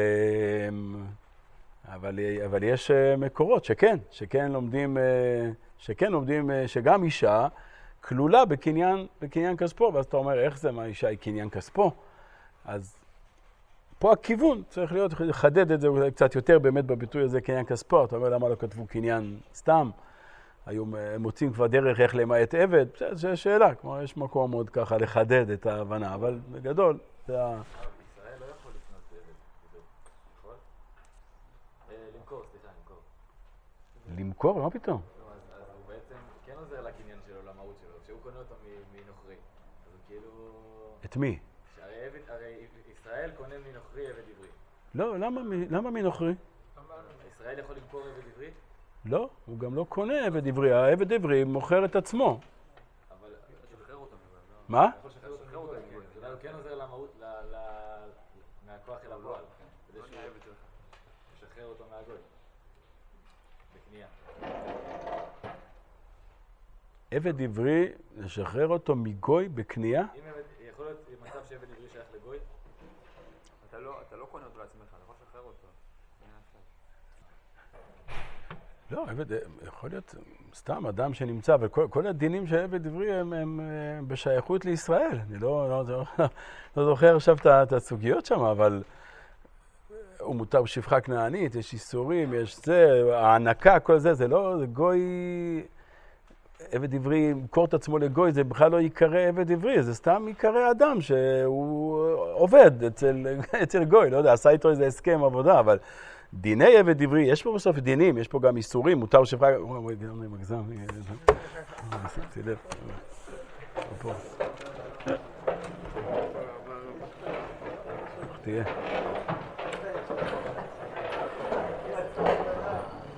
אבל, אבל יש מקורות שכן, שכן לומדים, שכן לומדים שגם אישה, כלולה בקניין, בקניין כספו, ואז אתה אומר, איך זה, מה אישה היא קניין כספו? אז פה הכיוון צריך להיות, לחדד את זה אולי קצת יותר באמת בביטוי הזה, קניין כספו. אתה אומר, למה לא כתבו קניין סתם? היו מוצאים כבר דרך איך למעט עבד, זו שאלה, כלומר יש מקום עוד ככה לחדד את ההבנה, אבל בגדול זה ה... ישראל לא יכול לקנות עבד, בדיוק, נכון? למכור, סליחה, למכור. למכור? מה פתאום? אז הוא בעצם כן עוזר לקניין שלו, למהות שלו, כשהוא קונה אותו מנוכרי, אז הוא כאילו... את מי? הרי ישראל קונה מנוכרי עבד עברי. לא, למה מנוכרי? ישראל יכול למכור עבד עברי? לא, הוא גם לא קונה עבד עברי, העבד עברי מוכר את עצמו. אבל שחרר אותם. מה? יכול לשחרר אותם, כן. הוא כן עוזר למהות, מהכוח אל הפועל. כדי שהוא ישחרר אותו מהגוי. בקנייה. עבד עברי, לשחרר אותו מגוי בקנייה? אם יכול להיות מצב שעבד עברי שייך לגוי? אתה לא קונה אותו לעצמך, אתה יכול לשחרר אותו. לא, עבד, יכול להיות סתם אדם שנמצא, וכל הדינים של עבד עברי הם, הם, הם בשייכות לישראל. אני לא, לא, לא, לא זוכר עכשיו את הסוגיות שם, אבל הוא מותר בשפחה כנענית, יש איסורים, יש זה, הענקה, כל זה, זה לא, זה גוי, עבד עברי, ימכור את עצמו לגוי, זה בכלל לא יקרא עבד עברי, זה סתם יקרא אדם שהוא עובד אצל, אצל גוי, לא יודע, עשה איתו איזה הסכם עבודה, אבל דיני עבד עברי, יש פה בסוף דינים, יש פה גם איסורים, מותר שפחה... וואי, וואי, גאון, אני מגזם. עשיתי לב. פה. תהיה.